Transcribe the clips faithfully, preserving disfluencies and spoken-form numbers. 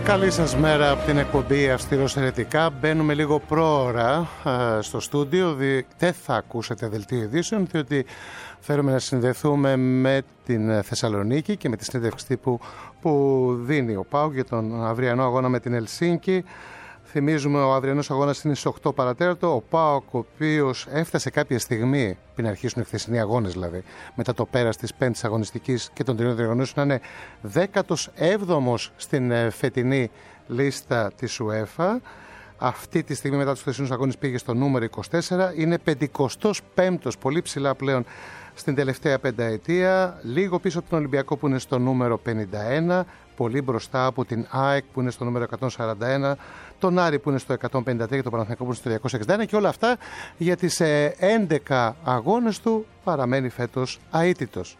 Καλή σας μέρα από την εκπομπή Αυστηρός Ερετικά. Μπαίνουμε λίγο πρόωρα ε, στο στούντιο. Δι... Δεν θα ακούσετε δελτίο ειδήσεων, διότι θέλουμε να συνδεθούμε με την Θεσσαλονίκη και με τη συνέντευξη τύπου που δίνει ο ΠΑΟΚ για τον αυριανό αγώνα με την Ελσίνκη. Θυμίζουμε, ο αυριανός αγώνας είναι στις οκτώ παρατέταρτο. Ο ΠΑΟΚ, ο οποίος έφτασε κάποια στιγμή, πριν αρχίσουν οι χθεσινοί αγώνες δηλαδή, μετά το πέρας της πέμπτης αγωνιστικής και των τριών διοργανώσεων, να είναι δέκατος έβδομος στην φετινή λίστα της UEFA. Αυτή τη στιγμή, μετά τους χθεσινούς αγώνες, πήγε στο νούμερο είκοσι τέσσερα. Είναι πενηκοστός πέμπτος, πολύ ψηλά πλέον στην τελευταία πενταετία. Λίγο πίσω από τον Ολυμπιακό που είναι στο νούμερο πενήντα ένα. Πολύ μπροστά από την ΑΕΚ που είναι στο νούμερο εκατόν σαράντα ένα. Τον Άρη που είναι στο εκατόν πενήντα τρία και τον Παναθηναϊκό που είναι στο διακόσια εξήντα ένα, και όλα αυτά για τις ε, έντεκα αγώνες του παραμένει φέτος αίτητος.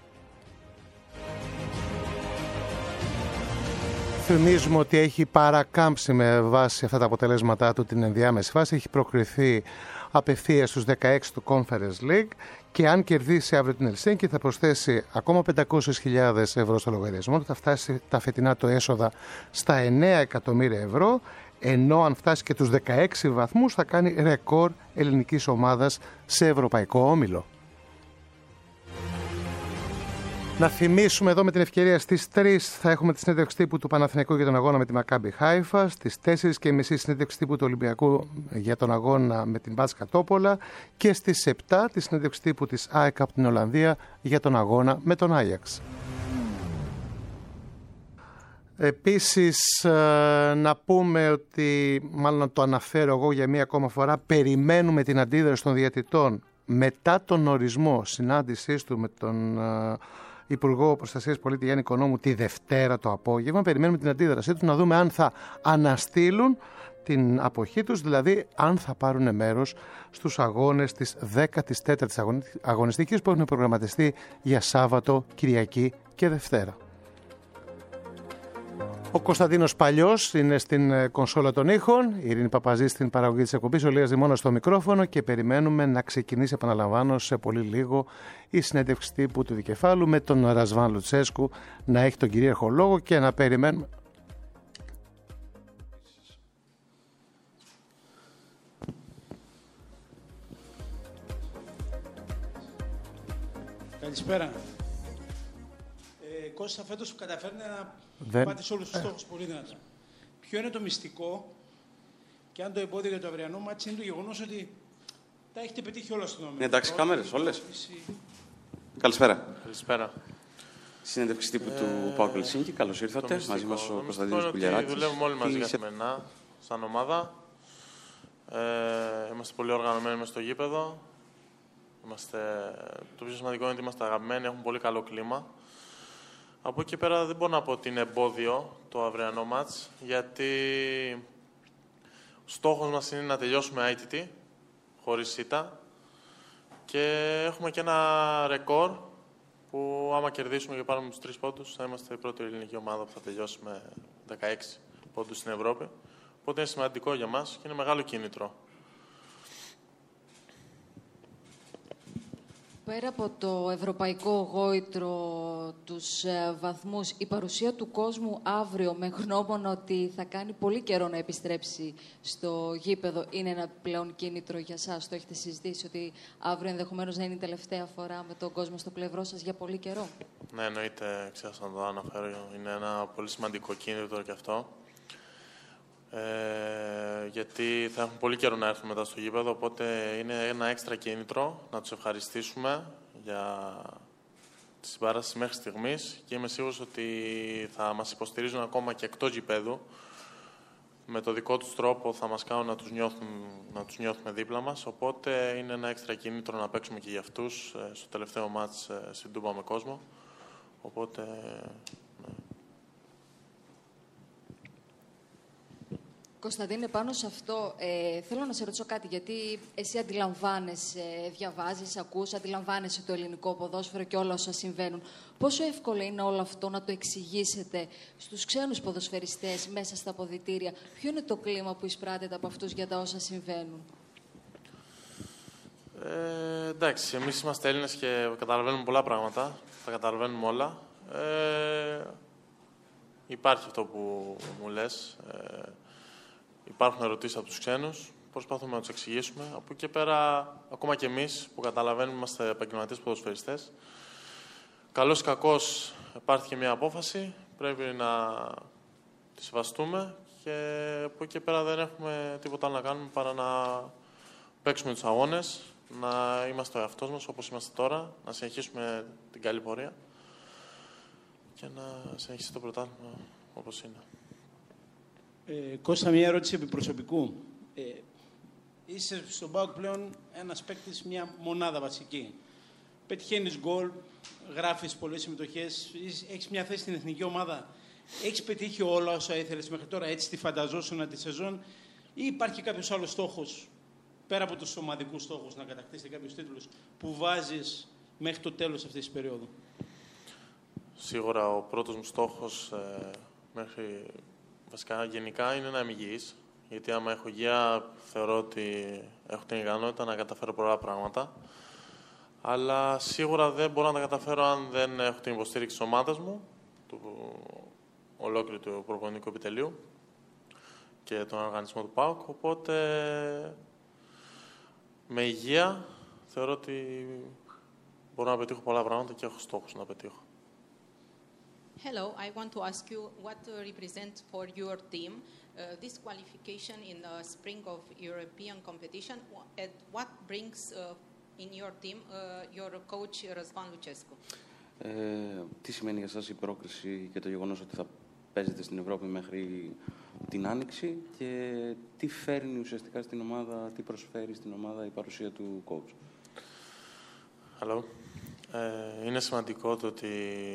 Θυμίζουμε ότι έχει παρακάμψει με βάση αυτά τα αποτελέσματά του την ενδιάμεση φάση, έχει προκριθεί απευθείας στους δεκαέξι του Conference League και αν κερδίσει αύριο την Ελσίνκη θα προσθέσει ακόμα πεντακόσιες χιλιάδες ευρώ στο λογαριασμό, θα φτάσει τα φετινά το έσοδα στα εννέα εκατομμύρια ευρώ, ενώ αν φτάσει και τους δεκαέξι βαθμούς θα κάνει ρεκόρ ελληνικής ομάδας σε ευρωπαϊκό όμιλο. Να θυμίσουμε εδώ με την ευκαιρία, στις τρεις θα έχουμε τη συνέντευξη τύπου του Παναθηναϊκού για τον αγώνα με τη Μακάμπι Χάιφα, στις τέσσερις και μισή συνέντευξη τύπου του Ολυμπιακού για τον αγώνα με την Μπάτς Κατόπολα και στις επτά τη συνέντευξη τύπου της ΑΕΚ από την Ολλανδία για τον αγώνα με τον Άγιαξ. Επίσης να πούμε ότι, μάλλον να το αναφέρω εγώ για μία ακόμα φορά, περιμένουμε την αντίδραση των διαιτητών μετά τον ορισμό συνάντησής του με τον Υπουργό Προστασίας Πολίτη Γιάννη Οικονόμου τη Δευτέρα το απόγευμα. Περιμένουμε την αντίδρασή τους να δούμε αν θα αναστείλουν την αποχή τους, δηλαδή αν θα πάρουν μέρος στους αγώνες της δέκατης τέταρτης αγωνιστικής που έχουν προγραμματιστεί για Σάββατο, Κυριακή και Δευτέρα. Ο Κωνσταντίνος Παλιός είναι στην κονσόλα των ήχων, η Ειρήνη Παπαζή στην παραγωγή της εκπομπής, ο Λίας Δημώνας στο μικρόφωνο και περιμένουμε να ξεκινήσει, επαναλαμβάνω, σε πολύ λίγο η συνέντευξη τύπου του Δικεφάλου με τον Ρασβάν Λουτσέσκου να έχει τον κυρίαρχο λόγο και να περιμένουμε. Καλησπέρα. Ε, Κώστα, φέτος καταφέρνει να Δεν... πάτε σε όλους τους στόχους πολύ δυνατά. Ποιο είναι το μυστικό και αν το εμπόδιο για το αυριανό μάτς είναι το γεγονός ότι τα έχετε πετύχει όλα στον όμιλο. Εντάξει, κάμερες, όλες. Καλησπέρα. Καλησπέρα. Συνέντευξη τύπου ε... του ΠΑΟΚ Ελσίνκη. Καλώς ήρθατε. Μαζί μας ο Κωνσταντίνος Κουλιαράκης. Δουλεύουμε όλοι μαζί καθημερινά, σαν ομάδα. Ε, είμαστε πολύ οργανωμένοι μες στο γήπεδο. Είμαστε... Το πιο σημαντικό είναι ότι είμαστε αγαπημένοι, έχουμε πολύ καλό κλίμα. Από εκεί πέρα δεν μπορώ να πω ότι είναι εμπόδιο το αυριανό μάτς, γιατί ο στόχος μας είναι να τελειώσουμε αίτητοι, χωρίς ήττα, και έχουμε και ένα ρεκόρ που άμα κερδίσουμε και πάρουμε τους τρεις πόντους θα είμαστε η πρώτη ελληνική ομάδα που θα τελειώσει με δεκαέξι πόντους στην Ευρώπη. Οπότε είναι σημαντικό για μας και είναι μεγάλο κίνητρο. Πέρα από το ευρωπαϊκό γόητρο, τους ε, βαθμούς, η παρουσία του κόσμου αύριο με γνώμονα ότι θα κάνει πολύ καιρό να επιστρέψει στο γήπεδο είναι ένα πλέον κίνητρο για σας? Το έχετε συζητήσει ότι αύριο ενδεχομένως να είναι η τελευταία φορά με τον κόσμο στο πλευρό σας για πολύ καιρό? Ναι, εννοείται, ξέχασα να το αναφέρω. Είναι ένα πολύ σημαντικό κίνητρο και αυτό. Ε, γιατί θα έχουν πολύ καιρό να έρθουν μετά στο γήπεδο, οπότε είναι ένα έξτρα κίνητρο να τους ευχαριστήσουμε για τη συμπαράσταση μέχρι στιγμής και είμαι σίγουρος ότι θα μας υποστηρίζουν ακόμα και εκτός γηπέδου. Με το δικό τους τρόπο θα μας κάνουν να τους, νιώθουν, να τους νιώθουμε δίπλα μας, οπότε είναι ένα έξτρα κίνητρο να παίξουμε και για αυτούς στο τελευταίο μάτς στην Τούμπα με κόσμο. Οπότε... Ναι. Κωνσταντίνε, πάνω σε αυτό ε, θέλω να σε ρωτήσω κάτι, γιατί εσύ αντιλαμβάνεσαι, διαβάζεις, ακούς, αντιλαμβάνεσαι το ελληνικό ποδόσφαιρο και όλα όσα συμβαίνουν. Πόσο εύκολο είναι όλο αυτό να το εξηγήσετε στους ξένους ποδοσφαιριστές μέσα στα αποδυτήρια? Ποιο είναι το κλίμα που εισπράτεται από αυτούς για τα όσα συμβαίνουν? Ε, εντάξει, εμείς είμαστε Έλληνες και καταλαβαίνουμε πολλά πράγματα, τα καταλαβαίνουμε όλα. Ε, υπάρχει αυτό που μου λες. Ε, υπάρχουν ερωτήσεις από τους ξένους. Προσπαθούμε να τους εξηγήσουμε. Από εκεί και πέρα, ακόμα και εμείς που καταλαβαίνουμε, είμαστε επαγγελματίες ποδοσφαιριστές. Καλώς ή κακώς υπάρχει και μια απόφαση. Πρέπει να τη σεβαστούμε και από εκεί και πέρα δεν έχουμε τίποτα άλλο να κάνουμε παρά να παίξουμε τους αγώνες, να είμαστε ο εαυτός μας όπως είμαστε τώρα, να συνεχίσουμε την καλή πορεία και να συνεχίσει το πρωτάθλημα όπως είναι. Ε, Κώστα, μια ερώτηση επί προσωπικού. Ε, είσαι στον ΠΑΟΚ πλέον ένας παίκτης, μια μονάδα βασική. Πετυχαίνεις γκολ, γράφεις πολλές συμμετοχές, έχεις μια θέση στην εθνική ομάδα. Έχεις πετύχει όλα όσα ήθελες μέχρι τώρα, έτσι τη φανταζόσουνα τη σεζόν, ή υπάρχει κάποιος άλλος στόχος, πέρα από τους ομαδικούς στόχους, να κατακτήσετε κάποιους τίτλους, που βάζεις μέχρι το τέλος αυτής της περίοδου? Σίγουρα ο πρώτος μου στόχος, ε, μέχρι, βασικά γενικά, είναι να είμαι υγιής. Γιατί άμα έχω υγεία, θεωρώ ότι έχω την ικανότητα να καταφέρω πολλά πράγματα. Αλλά σίγουρα δεν μπορώ να τα καταφέρω αν δεν έχω την υποστήριξη της ομάδας μου, του ολόκληρου του προπονητικού επιτελείου και τον οργανισμό του ΠΑΟΚ. Οπότε, με υγεία, θεωρώ ότι μπορώ να πετύχω πολλά πράγματα και έχω στόχους να πετύχω. Hello, I want to ask you what uh, represents for your team uh, this qualification in the spring of European competition, and what brings uh, in your team uh, your coach Răzvan Lucescu. Ε, τι σημαίνει για σας η πρόκριση και το γεγονός ότι θα παίζετε στην Ευρώπη μέχρι την Άνοιξη και τι φέρνει ουσιαστικά στην ομάδα, τι προσφέρει στην ομάδα η παρουσία του coach? Hello. Ε, είναι σημαντικό το ότι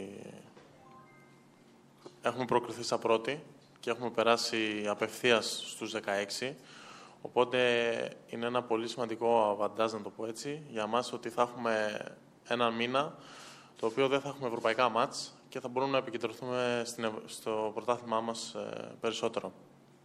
έχουμε προκριθεί σαν πρώτοι και έχουμε περάσει απευθείας στους δεκαέξι. Οπότε είναι ένα πολύ σημαντικό αβαντάζ, να το πω έτσι, για μας, ότι θα έχουμε ένα μήνα το οποίο δεν θα έχουμε ευρωπαϊκά μάτς και θα μπορούμε να επικεντρωθούμε στην, στο πρωτάθλημά μας ε, περισσότερο.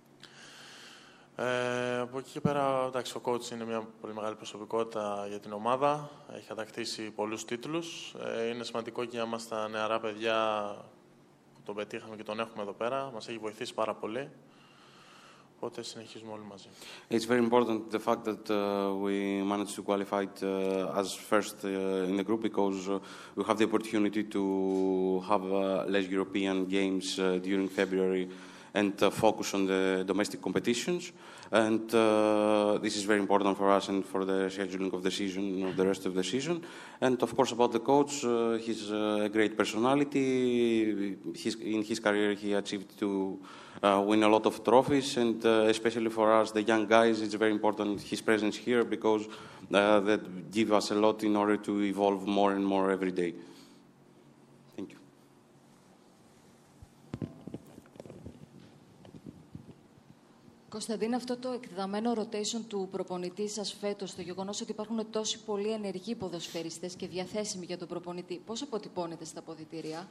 Ε, από εκεί και πέρα, εντάξει, ο coach είναι μια πολύ μεγάλη προσωπικότητα για την ομάδα. Έχει κατακτήσει πολλούς τίτλους. Ε, είναι σημαντικό και για μας τα νεαρά παιδιά που τον πετύχαμε και τον έχουμε εδώ πέρα. Μας έχει βοηθήσει πάρα πολύ. Οπότε συνεχίζουμε όλοι μαζί. It's very important the fact that uh, we managed to qualify uh, as first uh, in the group because uh, we have the opportunity to have uh, less European games uh, during February and uh, focus on the domestic competitions. And uh, this is very important for us and for the scheduling of the season, of the rest of the season. And of course, about the coach, uh, he's uh, a great personality. He's, in his career, he achieved to uh, win a lot of trophies, and uh, especially for us, the young guys, it's very important his presence here because uh, that gives us a lot in order to evolve more and more every day. Thank you. Κωνσταντίνα, αυτό το εκτεταμένο rotation του προπονητή σας φέτος, το γεγονός ότι υπάρχουν τόσοι πολλοί ενεργοί ποδοσφαιριστές και διαθέσιμοι για τον προπονητή, πώς αποτυπώνεται στα αποδυτήρια?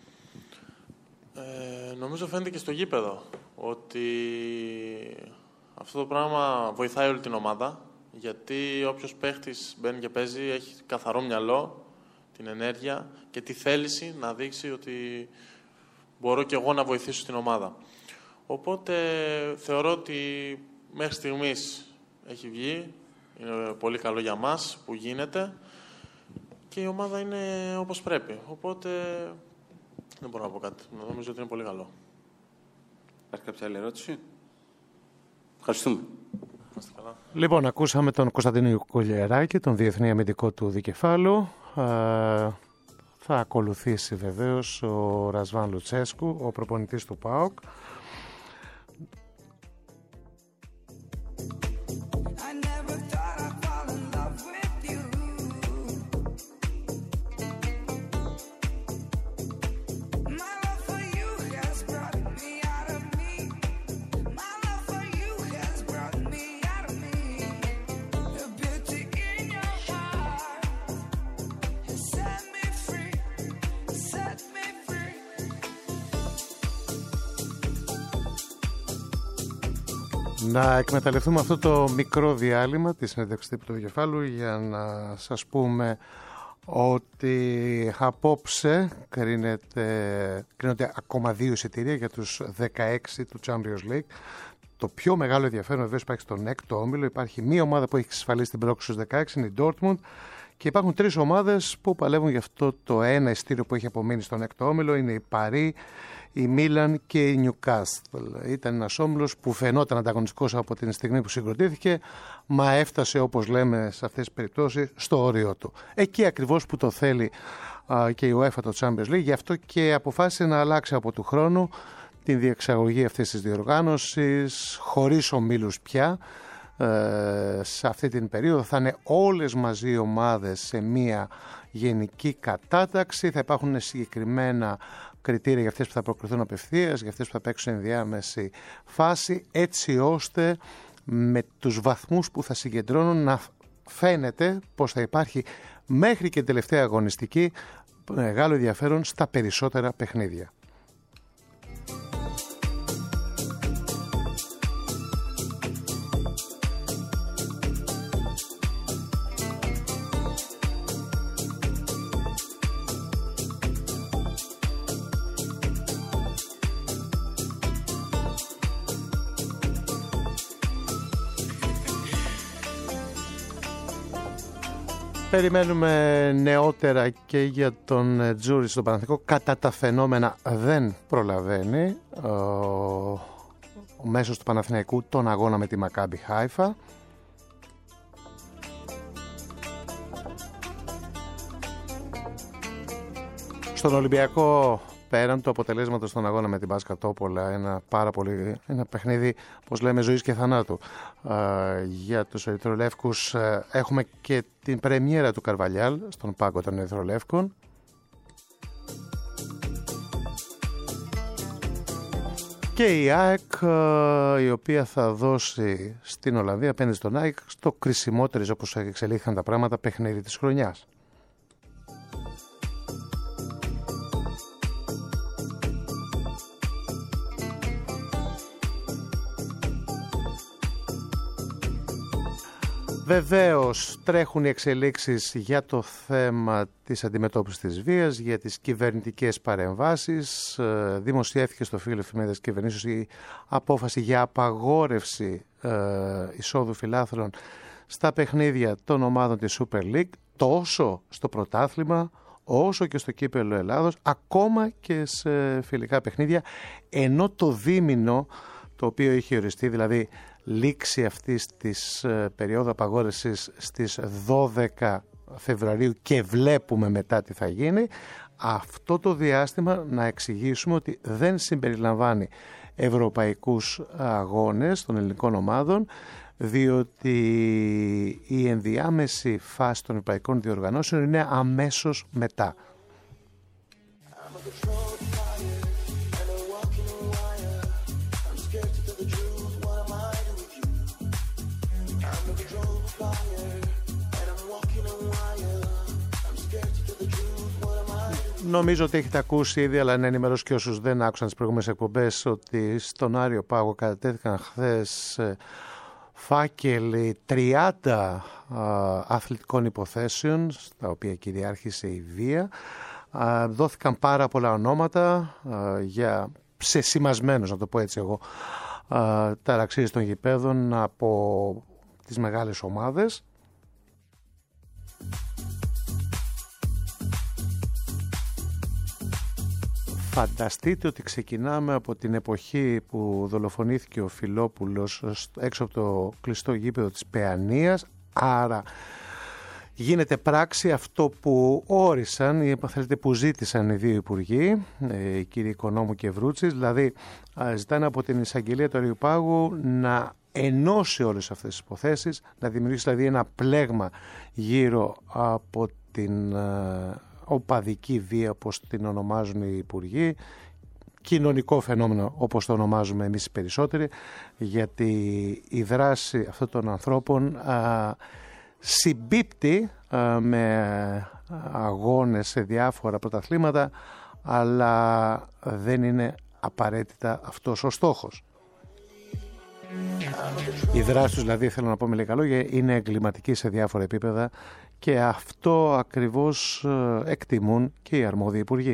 Ε, νομίζω φαίνεται και στο γήπεδο ότι αυτό το πράγμα βοηθάει όλη την ομάδα, γιατί όποιος παίχτης μπαίνει και παίζει έχει καθαρό μυαλό, την ενέργεια και τη θέληση να δείξει ότι μπορώ και εγώ να βοηθήσω την ομάδα. Οπότε θεωρώ ότι μέχρι στιγμής έχει βγει, είναι πολύ καλό για μας που γίνεται και η ομάδα είναι όπως πρέπει. Οπότε δεν μπορώ να πω κάτι. Νομίζω ότι είναι πολύ καλό. Υπάρχει κάποια άλλη ερώτηση? Ευχαριστούμε. Καλά. Λοιπόν, ακούσαμε τον Κωνσταντίνο Κουλιεράκη, τον Διεθνή Αμυντικό του Δικεφάλου. Ε, θα ακολουθήσει βεβαίως ο Ρασβάν Λουτσέσκου, ο προπονητής του ΠΑΟΚ. Να εκμεταλλευτούμε αυτό το μικρό διάλειμμα της συνέντευξης τύπου του Δικεφάλου για να σας πούμε ότι απόψε κρίνεται, κρίνονται ακόμα δύο εισιτήρια για τους δεκαέξι του Champions League. Το πιο μεγάλο ενδιαφέρον βεβαίως υπάρχει στον έκτο όμιλο. Υπάρχει μία ομάδα που έχει εξασφαλίσει την πρόκριση στους δεκαέξι, είναι η Dortmund, και υπάρχουν τρεις ομάδες που παλεύουν γι' αυτό το ένα εισιτήριο που έχει απομείνει στον έκτο όμιλο. Είναι η Παρί, η Μίλαν και η Newcastle. Ήταν ένας όμιλος που φαινόταν ανταγωνιστικός από την στιγμή που συγκροτήθηκε, μα έφτασε, όπως λέμε σε αυτές τις περιπτώσεις, στο όριό του. Εκεί ακριβώς που το θέλει α, και η UEFA το Champions League, γι' αυτό και αποφάσισε να αλλάξει από του χρόνου την διεξαγωγή αυτής της διοργάνωσης, χωρίς ομίλους πια. Ε, σε αυτή την περίοδο θα είναι όλες μαζί οι ομάδες σε μια γενική κατάταξη, θα υπάρχουν συγκεκριμένα κριτήρια για αυτές που θα προκριθούν απευθείας, για αυτές που θα παίξουν ενδιάμεση φάση, έτσι ώστε με τους βαθμούς που θα συγκεντρώνουν να φαίνεται πως θα υπάρχει μέχρι και τελευταία αγωνιστική μεγάλο ενδιαφέρον στα περισσότερα παιχνίδια. Περιμένουμε νεότερα και για τον Τζούρι στο Παναθηναϊκό. Κατά τα φαινόμενα δεν προλαβαίνει ο, ο μέσος του Παναθηναϊκού τον αγώνα με τη Μακάμπι Χάιφα. Στον Ολυμπιακό, πέραν του αποτελέσματος στον αγώνα με την Μπασκατόπολα, ένα πάρα πολύ, ένα παιχνίδι, όπως λέμε, ζωής και θανάτου ε, για τους Ερυθρολεύκους. Ε, έχουμε και την πρεμιέρα του Καρβαλιάλ στον πάγκο των Ερυθρολεύκων. Και η ΑΕΚ, ε, η οποία θα δώσει στην Ολλανδία απέναντι στον ΑΕΚ στο κρισιμότερο, όπως εξελίχθηκαν τα πράγματα, παιχνίδι της χρονιάς. Βεβαίως τρέχουν οι εξελίξεις για το θέμα της αντιμετώπισης της βίας, για τις κυβερνητικές παρεμβάσεις. Δημοσιεύθηκε στο φύλλο εφημερίδας κυβερνήσεως η απόφαση για απαγόρευση ε, εισόδου φιλάθλων στα παιχνίδια των ομάδων της Super League, τόσο στο πρωτάθλημα όσο και στο κύπελλο Ελλάδος, ακόμα και σε φιλικά παιχνίδια, ενώ το δίμηνο το οποίο είχε οριστεί, δηλαδή λήξη αυτής της ε, περίοδου απαγόρευσης στις δώδεκα Φεβρουαρίου, και βλέπουμε μετά τι θα γίνει, αυτό το διάστημα να εξηγήσουμε ότι δεν συμπεριλαμβάνει ευρωπαϊκούς αγώνες των ελληνικών ομάδων, διότι η ενδιάμεση φάση των ευρωπαϊκών διοργανώσεων είναι αμέσως μετά. Νομίζω ότι έχετε ακούσει ήδη, αλλά να ενημερώσω και όσους δεν άκουσαν τις προηγούμενες εκπομπές, ότι στον Άριο Πάγο κατατέθηκαν χθες φάκελοι τριάντα α, αθλητικών υποθέσεων, στα οποία κυριάρχησε η βία. Α, δόθηκαν πάρα πολλά ονόματα α, για ψεσημασμένους, να το πω έτσι εγώ, α, ταραξίες των γηπέδων από τις μεγάλες ομάδες. Φανταστείτε ότι ξεκινάμε από την εποχή που δολοφονήθηκε ο Φιλόπουλος έξω από το κλειστό γήπεδο της Παιανίας, άρα γίνεται πράξη αυτό που όρισαν ή θέλετε, που ζήτησαν οι δύο υπουργοί, οι κύριοι Οικονόμου και Βρούτσης, δηλαδή ζητάνε από την εισαγγελία του Αριοπάγου να ενώσει όλες αυτές τις υποθέσεις, να δημιουργήσει δηλαδή ένα πλέγμα γύρω από την οπαδική βία, όπως την ονομάζουν οι υπουργοί, κοινωνικό φαινόμενο όπως το ονομάζουμε εμείς οι περισσότεροι, γιατί η δράση αυτών των ανθρώπων α, συμπίπτει α, με αγώνες σε διάφορα πρωταθλήματα, αλλά δεν είναι απαραίτητα αυτός ο στόχος. Η δράση τους, δηλαδή, θέλω να πω με λίγα λόγια, είναι εγκληματική σε διάφορα επίπεδα και αυτό ακριβώς εκτιμούν και οι αρμόδιοι υπουργοί.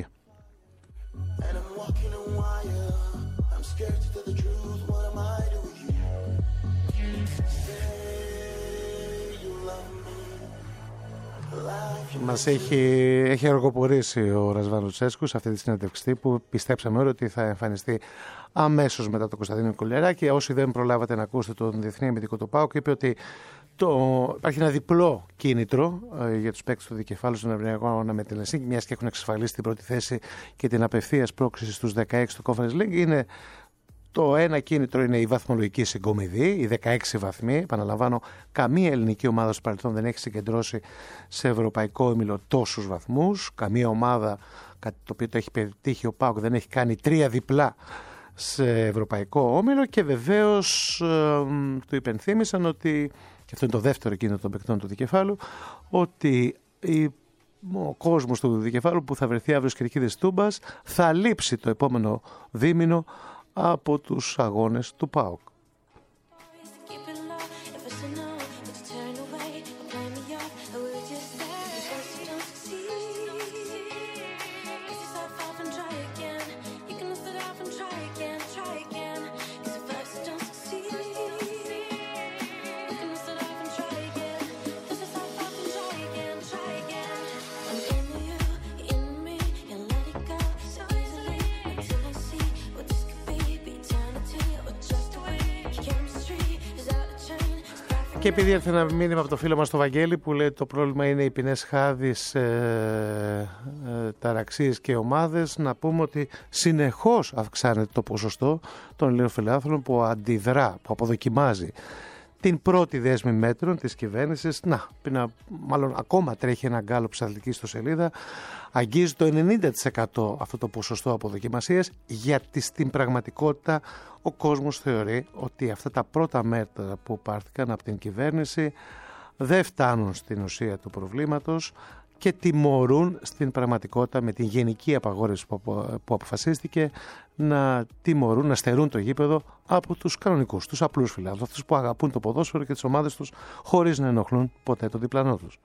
Μας έχει, έχει αργοπορήσει ο Ρασβάν Λουτσέσκου σε αυτή τη συνέντευξη που πιστέψαμε όλοι ότι θα εμφανιστεί αμέσως μετά το Κωνσταντίνο Κουλεράκη. Όσοι δεν προλάβατε να ακούσετε τον Διεθνή Αμυντικό του ΠΑΟΚ, είπε ότι το, υπάρχει ένα διπλό κίνητρο ε, για τους παίκτες του δικεφάλου στον Ευρωπαϊκό Αγώνα με την Ελσίνκη, μιας και έχουν εξασφαλίσει την πρώτη θέση και την απευθείας πρόκριση στους δεκαέξι του Conference League. Είναι το ένα κίνητρο είναι η βαθμολογική συγκομιδή, οι δεκαέξι βαθμοί. Επαναλαμβάνω, καμία ελληνική ομάδα στο παρελθόν δεν έχει συγκεντρώσει σε ευρωπαϊκό όμιλο τόσους βαθμούς. Καμία ομάδα, κάτι το οποίο το έχει πετύχει ο ΠΑΟΚ, δεν έχει κάνει τρία διπλά σε ευρωπαϊκό όμιλο. Και βεβαίως ε, του υπενθύμησαν ότι, και αυτό είναι το δεύτερο κίνητρο των παικτών του δικεφάλου, ότι η ο κόσμος του δικεφάλου που θα βρεθεί αύριο στις κερκίδες Τούμπας θα λείψει το επόμενο δίμηνο από τους αγώνες του ΠΑΟΚ. Και επειδή έρθει ένα μήνυμα από το φίλο μας το Βαγγέλη που λέει το πρόβλημα είναι οι ποινές χάδης, ε, ε, ταραξίες και ομάδες, να πούμε ότι συνεχώς αυξάνεται το ποσοστό των Ελλήνων φιλάθλων που αντιδρά, που αποδοκιμάζει την πρώτη δέσμη μέτρων της κυβέρνησης. Να, πίνα, μάλλον ακόμα τρέχει ένα γκάλωπ της αθλητικής ιστοσελίδα. Αγγίζει το ενενήντα τοις εκατό αυτό το ποσοστό αποδοκιμασίας, γιατί στην πραγματικότητα ο κόσμος θεωρεί ότι αυτά τα πρώτα μέτρα που πάρθηκαν από την κυβέρνηση δεν φτάνουν στην ουσία του προβλήματος και τιμωρούν στην πραγματικότητα με την γενική απαγόρευση που αποφασίστηκε να τιμωρούν, να στερούν το γήπεδο από τους κανονικούς, τους απλούς φιλάθλους, αυτούς που αγαπούν το ποδόσφαιρο και τις ομάδες τους χωρίς να ενοχλούν ποτέ το διπλανό τους.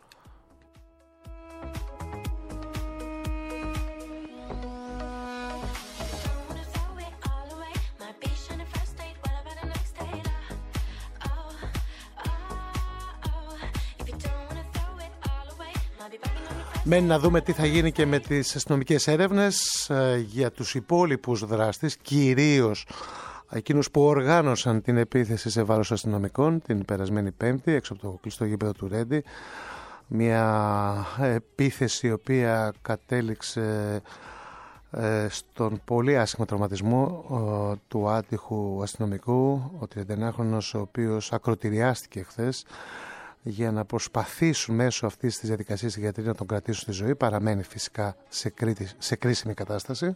Μένει να δούμε τι θα γίνει και με τις αστυνομικές έρευνες ε, για τους υπόλοιπους δράστες, κυρίως εκείνους που οργάνωσαν την επίθεση σε βάρος αστυνομικών την περασμένη Πέμπτη έξω από το κλειστό γήπεδο του Ρέντι. Μια επίθεση η οποία κατέληξε ε, στον πολύ άσχημο τραυματισμό ε, του άτυχου αστυνομικού, ο τριανταεννιάχρονος, ο οποίος ακροτηριάστηκε χθες. Για να προσπαθήσουν μέσω αυτής της διαδικασίας οι γιατροί να τον κρατήσουν στη ζωή. Παραμένει φυσικά σε, κρίτη, σε κρίσιμη κατάσταση.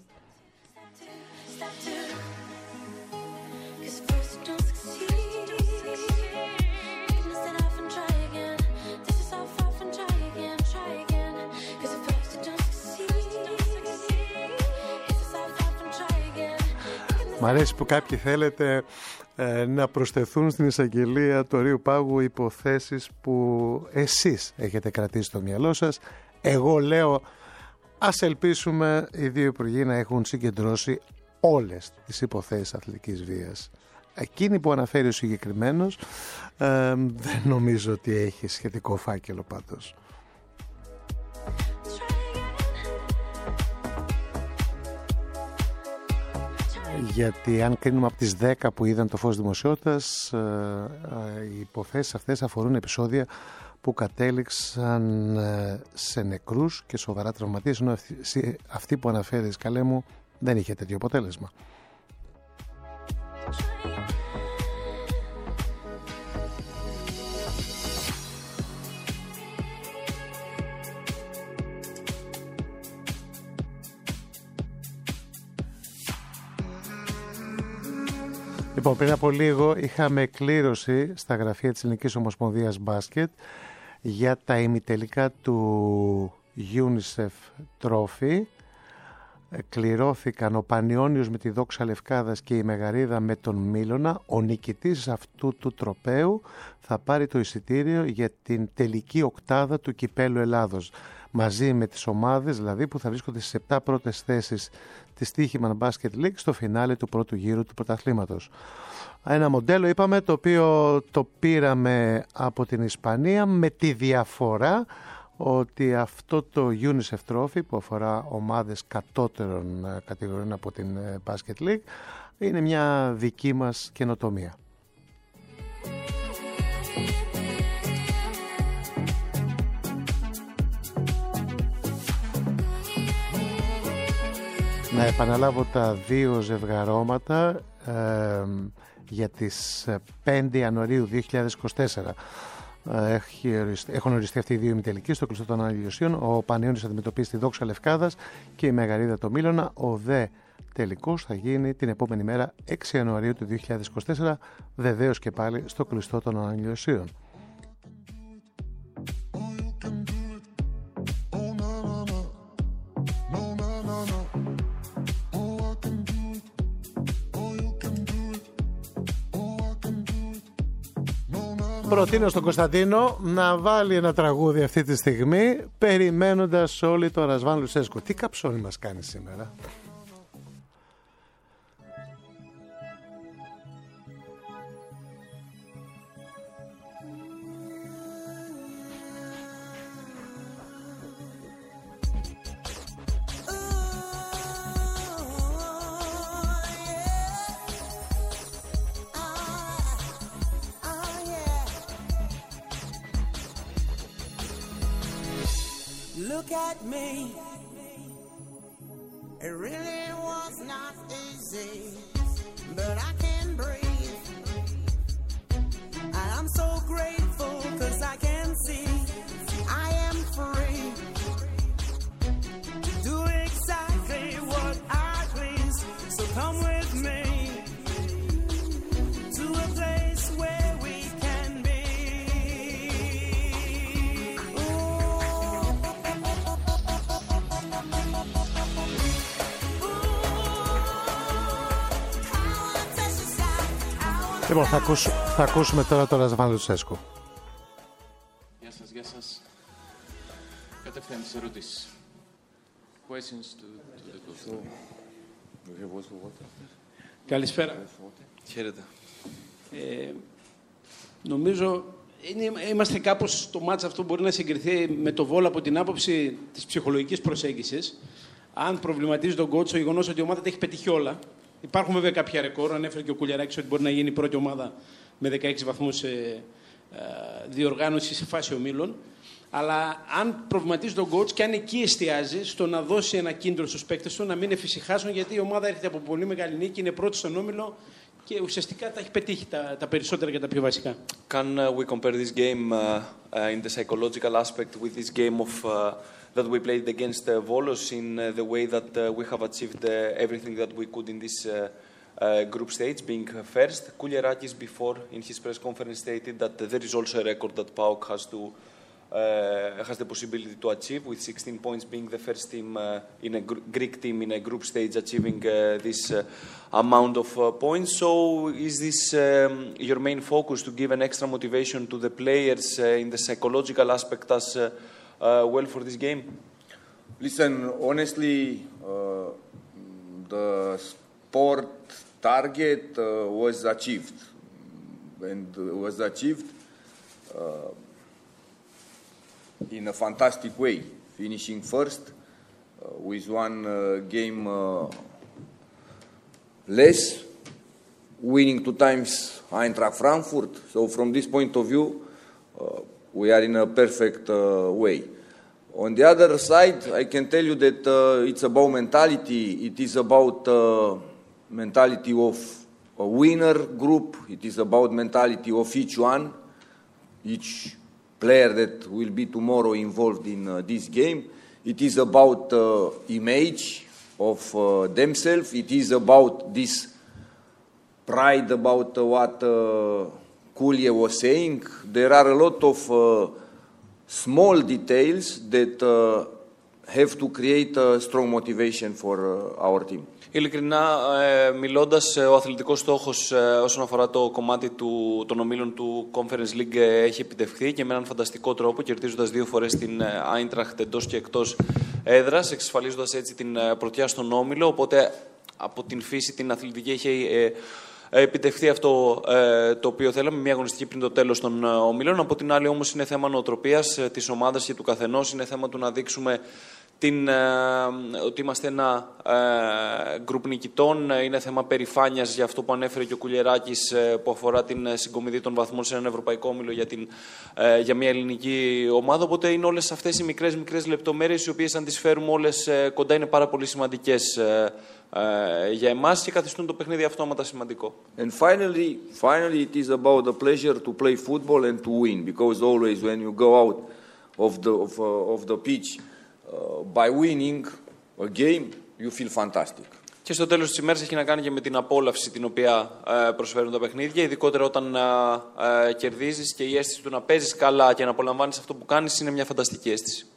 Μ' αρέσει που κάποιοι θέλετε ε, να προσθεθούν στην εισαγγελία του Ορείου Πάγου υποθέσεις που εσείς έχετε κρατήσει στο μυαλό σας. Εγώ λέω ας ελπίσουμε οι δύο υπουργοί να έχουν συγκεντρώσει όλες τις υποθέσεις αθλητικής βίας. Εκείνη που αναφέρει ο συγκεκριμένος ε, δεν νομίζω ότι έχει σχετικό φάκελο πάντως. Γιατί αν κρίνουμε από τις δέκα που είδαν το φως δημοσιότητας, οι υποθέσεις αυτές αφορούν επεισόδια που κατέληξαν σε νεκρούς και σοβαρά τραυματίες, ενώ αυτή που αναφέρεις, καλέ μου, δεν είχε τέτοιο αποτέλεσμα. Λοιπόν, πριν από λίγο είχαμε κλήρωση στα γραφεία της Ελληνικής Ομοσπονδίας Μπάσκετ για τα ημιτελικά του UNICEF Trophy. κληρώθηκαν ο Πανιώνιος με τη Δόξα Λευκάδας και η Μεγαρίδα με τον Μήλωνα, ο νικητής αυτού του τροπαίου θα πάρει το εισιτήριο για την τελική οκτάδα του Κυπέλλου Ελλάδος, μαζί με τις ομάδες δηλαδή που θα βρίσκονται στις επτά πρώτες θέσεις της Τύχημαν Basket League στο φινάλε του πρώτου γύρου του πρωταθλήματος. Ένα μοντέλο, είπαμε, το οποίο το πήραμε από την Ισπανία, με τη διαφορά ότι αυτό το UNICEF Trophy που αφορά ομάδες κατώτερων κατηγοριών από την Basket League είναι μια δική μας καινοτομία. Να επαναλάβω τα δύο ζευγαρώματα ε, για τις πέντε Ιανουαρίου δύο χιλιάδες είκοσι τέσσερα. Έχει οριστεί, έχουν οριστεί αυτοί οι δύο ημιτελικοί στο κλειστό των Αναλυσίων. Ο Πανιώνης θα αντιμετωπίσει τη Δόξα Λευκάδας και η Μεγαρίδα το Μήλωνα. Ο δε τελικός θα γίνει την επόμενη μέρα, έξι Ιανουαρίου του δύο χιλιάδες είκοσι τέσσερα, βεβαίως και πάλι στο κλειστό των Αναλυσίων. Προτείνω στον Κωνσταντίνο να βάλει ένα τραγούδι αυτή τη στιγμή, περιμένοντας όλοι το Ρασβάν Λουσέσκου. Τι καψόνι μας κάνει σήμερα. Look at me. It really was not easy, but I can breathe. And I'm so grateful 'cause I can see I am free to do exactly what I please. So come with me to a place where we can be. Λοιπόν, θα, ακούσ, θα ακούσουμε τώρα το Ρασβάν Λουσέσκου. Γεια σας, γεια σας. Κατευθείαν τις ερωτήσεις. Questions to, to the coach. Καλησπέρα. Χαίρετε. Ε, νομίζω είναι, είμαστε κάπως, το μάτς αυτό μπορεί να συγκριθεί με το Βόλο από την άποψη της ψυχολογικής προσέγγισης. Αν προβληματίζει τον coach το γεγονός ότι η ομάδα τα έχει πετύχει όλα. Υπάρχουν βέβαια κάποια ρεκόρ, ανέφερε και ο Κουλιαράκης ότι μπορεί να γίνει η πρώτη ομάδα με δεκαέξι βαθμούς ε, ε, διοργάνωση σε φάση ομίλων. Αλλά αν προβληματίζει τον coach και αν εκεί εστιάζει στο να δώσει ένα κίνητρο στους παίκτες του, να μην εφησυχάσουν, γιατί η ομάδα έρχεται από πολύ μεγάλη νίκη, είναι πρώτη στον όμιλο και ουσιαστικά τα έχει πετύχει τα, τα περισσότερα και τα πιο βασικά. Can uh, we compare this game uh, uh, in the psychological aspect with this game of uh, that we played against uh, Volos in uh, the way that uh, we have achieved uh, everything that we could in this uh, uh, group stage, being uh, first? Kouliarakis before in his press conference stated that uh, there is also a record that PAOK has to uh, has the possibility to achieve, with sixteen points being the first team uh, in a gr- Greek team in a group stage achieving uh, this uh, amount of uh, points. So is this um, your main focus, to give an extra motivation to the players uh, in the psychological aspect as uh, uh, well for this game? Listen, honestly, uh, the sport target uh, was achieved, and was achieved uh, in a fantastic way, finishing first uh, with one uh, game uh, less, winning two times Eintracht Frankfurt. So from this point of view, uh, we are in a perfect uh, way. On the other side, I can tell you that uh, it's about mentality. It is about uh, mentality of a winner group. It is about mentality of each one, each player that will be tomorrow involved in uh, this game. It is about uh, image of uh, themselves. It is about this pride about uh, what uh, Kulie was saying. There are a lot of uh, small details that uh, have to create a strong motivation for uh, our team. Ειλικρινά, ε, μιλώντας, ο αθλητικός στόχος ε, όσον αφορά το κομμάτι του, των ομίλων του Conference League ε, έχει επιτευχθεί και με έναν φανταστικό τρόπο, κερδίζοντας δύο φορές την Eintracht εντός και εκτός έδρας, εξασφαλίζοντας έτσι την ε, πρωτιά στον όμιλο, οπότε από την φύση την αθλητική έχει ε, ε, επιτευχθεί αυτό ε, το οποίο θέλαμε, μια αγωνιστική πριν το τέλος των ε, ομίλων. Από την άλλη όμως είναι θέμα νοοτροπίας ε, της ομάδας και του καθενός, είναι θέμα του να δείξουμε την, ε, ότι είμαστε ένα ε, γκρουπ νικητών, είναι θέμα περηφάνειας για αυτό που ανέφερε και ο Κουλιεράκης ε, που αφορά την συγκομιδή των βαθμών σε έναν ευρωπαϊκό όμιλο για, την, ε, για μια ελληνική ομάδα, οπότε είναι όλες αυτές οι μικρές μικρές λεπτομέρειες οι οποίες αν τις φέρουμε όλες ε, κοντά είναι πάρα πολύ σημαντικές ε, ε, για εμάς και καθιστούν το παιχνίδι αυτόματα σημαντικό. And finally, finally it is about the pleasure to play football and to win, because always when you go out of the, of, uh, of the pitch Uh, by winning a game, you feel fantastic. Και στο τέλος της ημέρας έχει να κάνει και με την απόλαυση την οποία ε, προσφέρουν τα παιχνίδια, ειδικότερα όταν ε, ε, κερδίζεις και η αίσθηση του να παίζεις καλά και να απολαμβάνεις αυτό που κάνεις είναι μια φανταστική αίσθηση.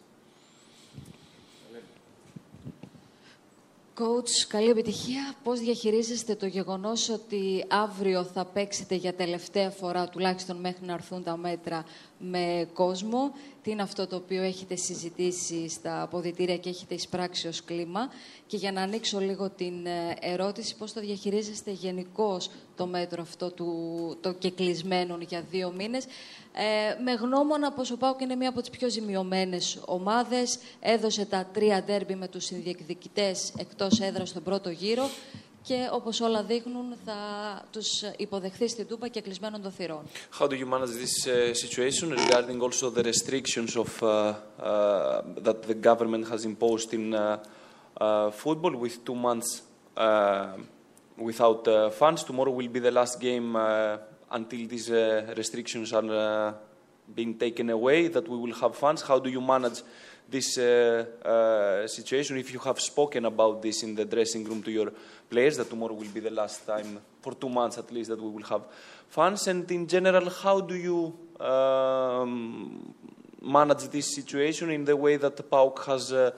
Coach, καλή επιτυχία. Πώς διαχειρίζεστε το γεγονός ότι αύριο θα παίξετε για τελευταία φορά, τουλάχιστον μέχρι να έρθουν τα μέτρα, με κόσμο? Τι είναι αυτό το οποίο έχετε συζητήσει στα αποδυτήρια και έχετε εισπράξει ως κλίμα? Και για να ανοίξω λίγο την ερώτηση, πώς το διαχειρίζεστε γενικώς το μέτρο αυτό του, το κεκλεισμένων για δύο μήνες, ε, με γνώμονα πως ο ΠΑΟΚ είναι μία από τις πιο ζημιωμένες ομάδες, έδωσε τα τρία ντέρμπι με τους συνδιεκδικητές εκτός έδρας στον πρώτο γύρο και όπως όλα δείχνουν θα τους υποδεχθεί στην Τούμπα και κλεισμένων των θυρών. How do you manage this uh, situation regarding also the restrictions of uh, uh, that the government has imposed in uh, uh, football with two months uh, without uh, fans? Tomorrow will be the last game uh, until these uh, restrictions are uh, being taken away, that we will have fans. How do you manage this uh, uh, situation, if you have spoken about this in the dressing room to your players, that tomorrow will be the last time, for two months at least, that we will have fans? And in general, how do you um, manage this situation in the way that the PAOK has, uh,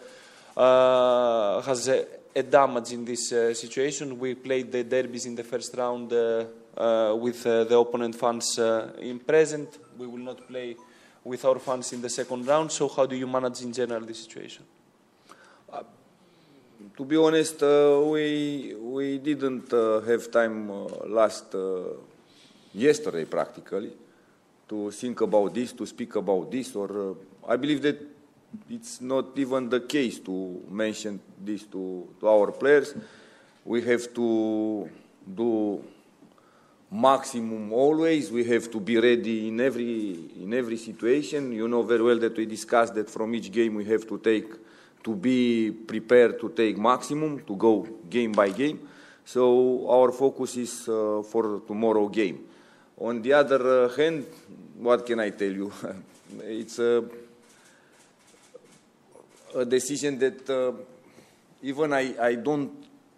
uh, has a, a damage in this uh, situation? We played the derbies in the first round uh, uh, with uh, the opponent fans uh, in present. We will not play with our fans in the second round. So how do you manage in general this situation? Uh, to be honest, uh, we we didn't uh, have time uh, last uh, yesterday practically to think about this, to speak about this, or uh, I believe that it's not even the case to mention this to, to our players. We have to do maximum always. We have to be ready in every in every situation. You know very well that we discussed that from each game we have to take to be prepared to take maximum, to go game by game. So our focus is uh, for tomorrow game. On the other uh, hand, what can I tell you? It's a, a decision that uh, even I, I don't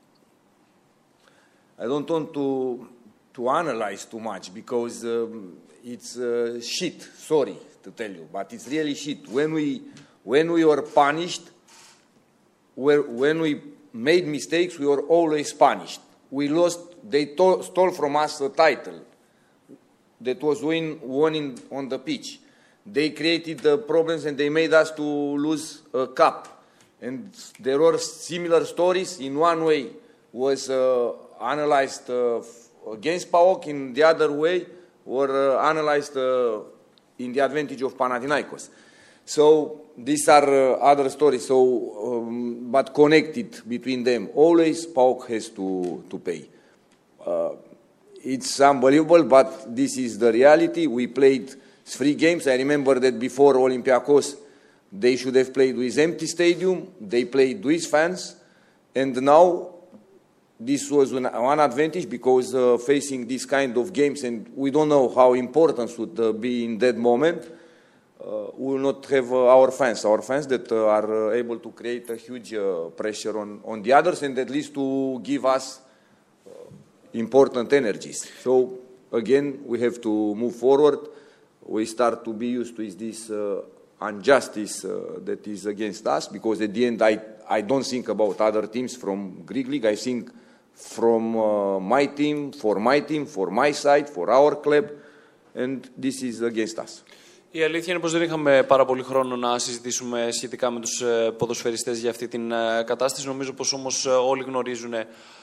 I don't want to to analyze too much, because um, it's uh, shit, sorry to tell you, but it's really shit. When we, when we were punished, where, when we made mistakes, we were always punished. We lost, they to, stole from us a title that was win, won in, on the pitch. They created the problems and they made us to lose a cup. And there were similar stories. In one way was uh, analyzed uh, against PAOK, in the other way were uh, analyzed uh, in the advantage of Panathinaikos. So these are uh, other stories, so, um, but connected between them. Always PAOK has to, to pay. Uh, it's unbelievable, but this is the reality. We played three games. I remember that before Olympiacos, they should have played with empty stadium. They played with fans. And now this was one advantage, because uh, facing this kind of games, and we don't know how important should uh, be in that moment, uh, we will not have uh, our fans, our fans that uh, are uh, able to create a huge uh, pressure on, on the others, and at least to give us uh, important energies. So again, we have to move forward. We start to be used to this uh, injustice uh, that is against us, because at the end I, I don't think about other teams from Greek League. I think from uh, my team, for my team, for my side, for our club, and this is against us. Η αλήθεια είναι πως δεν είχαμε πάρα πολύ χρόνο να συζητήσουμε σχετικά με τους ποδοσφαιριστές για αυτή την κατάσταση. Νομίζω πως όμως όλοι γνωρίζουν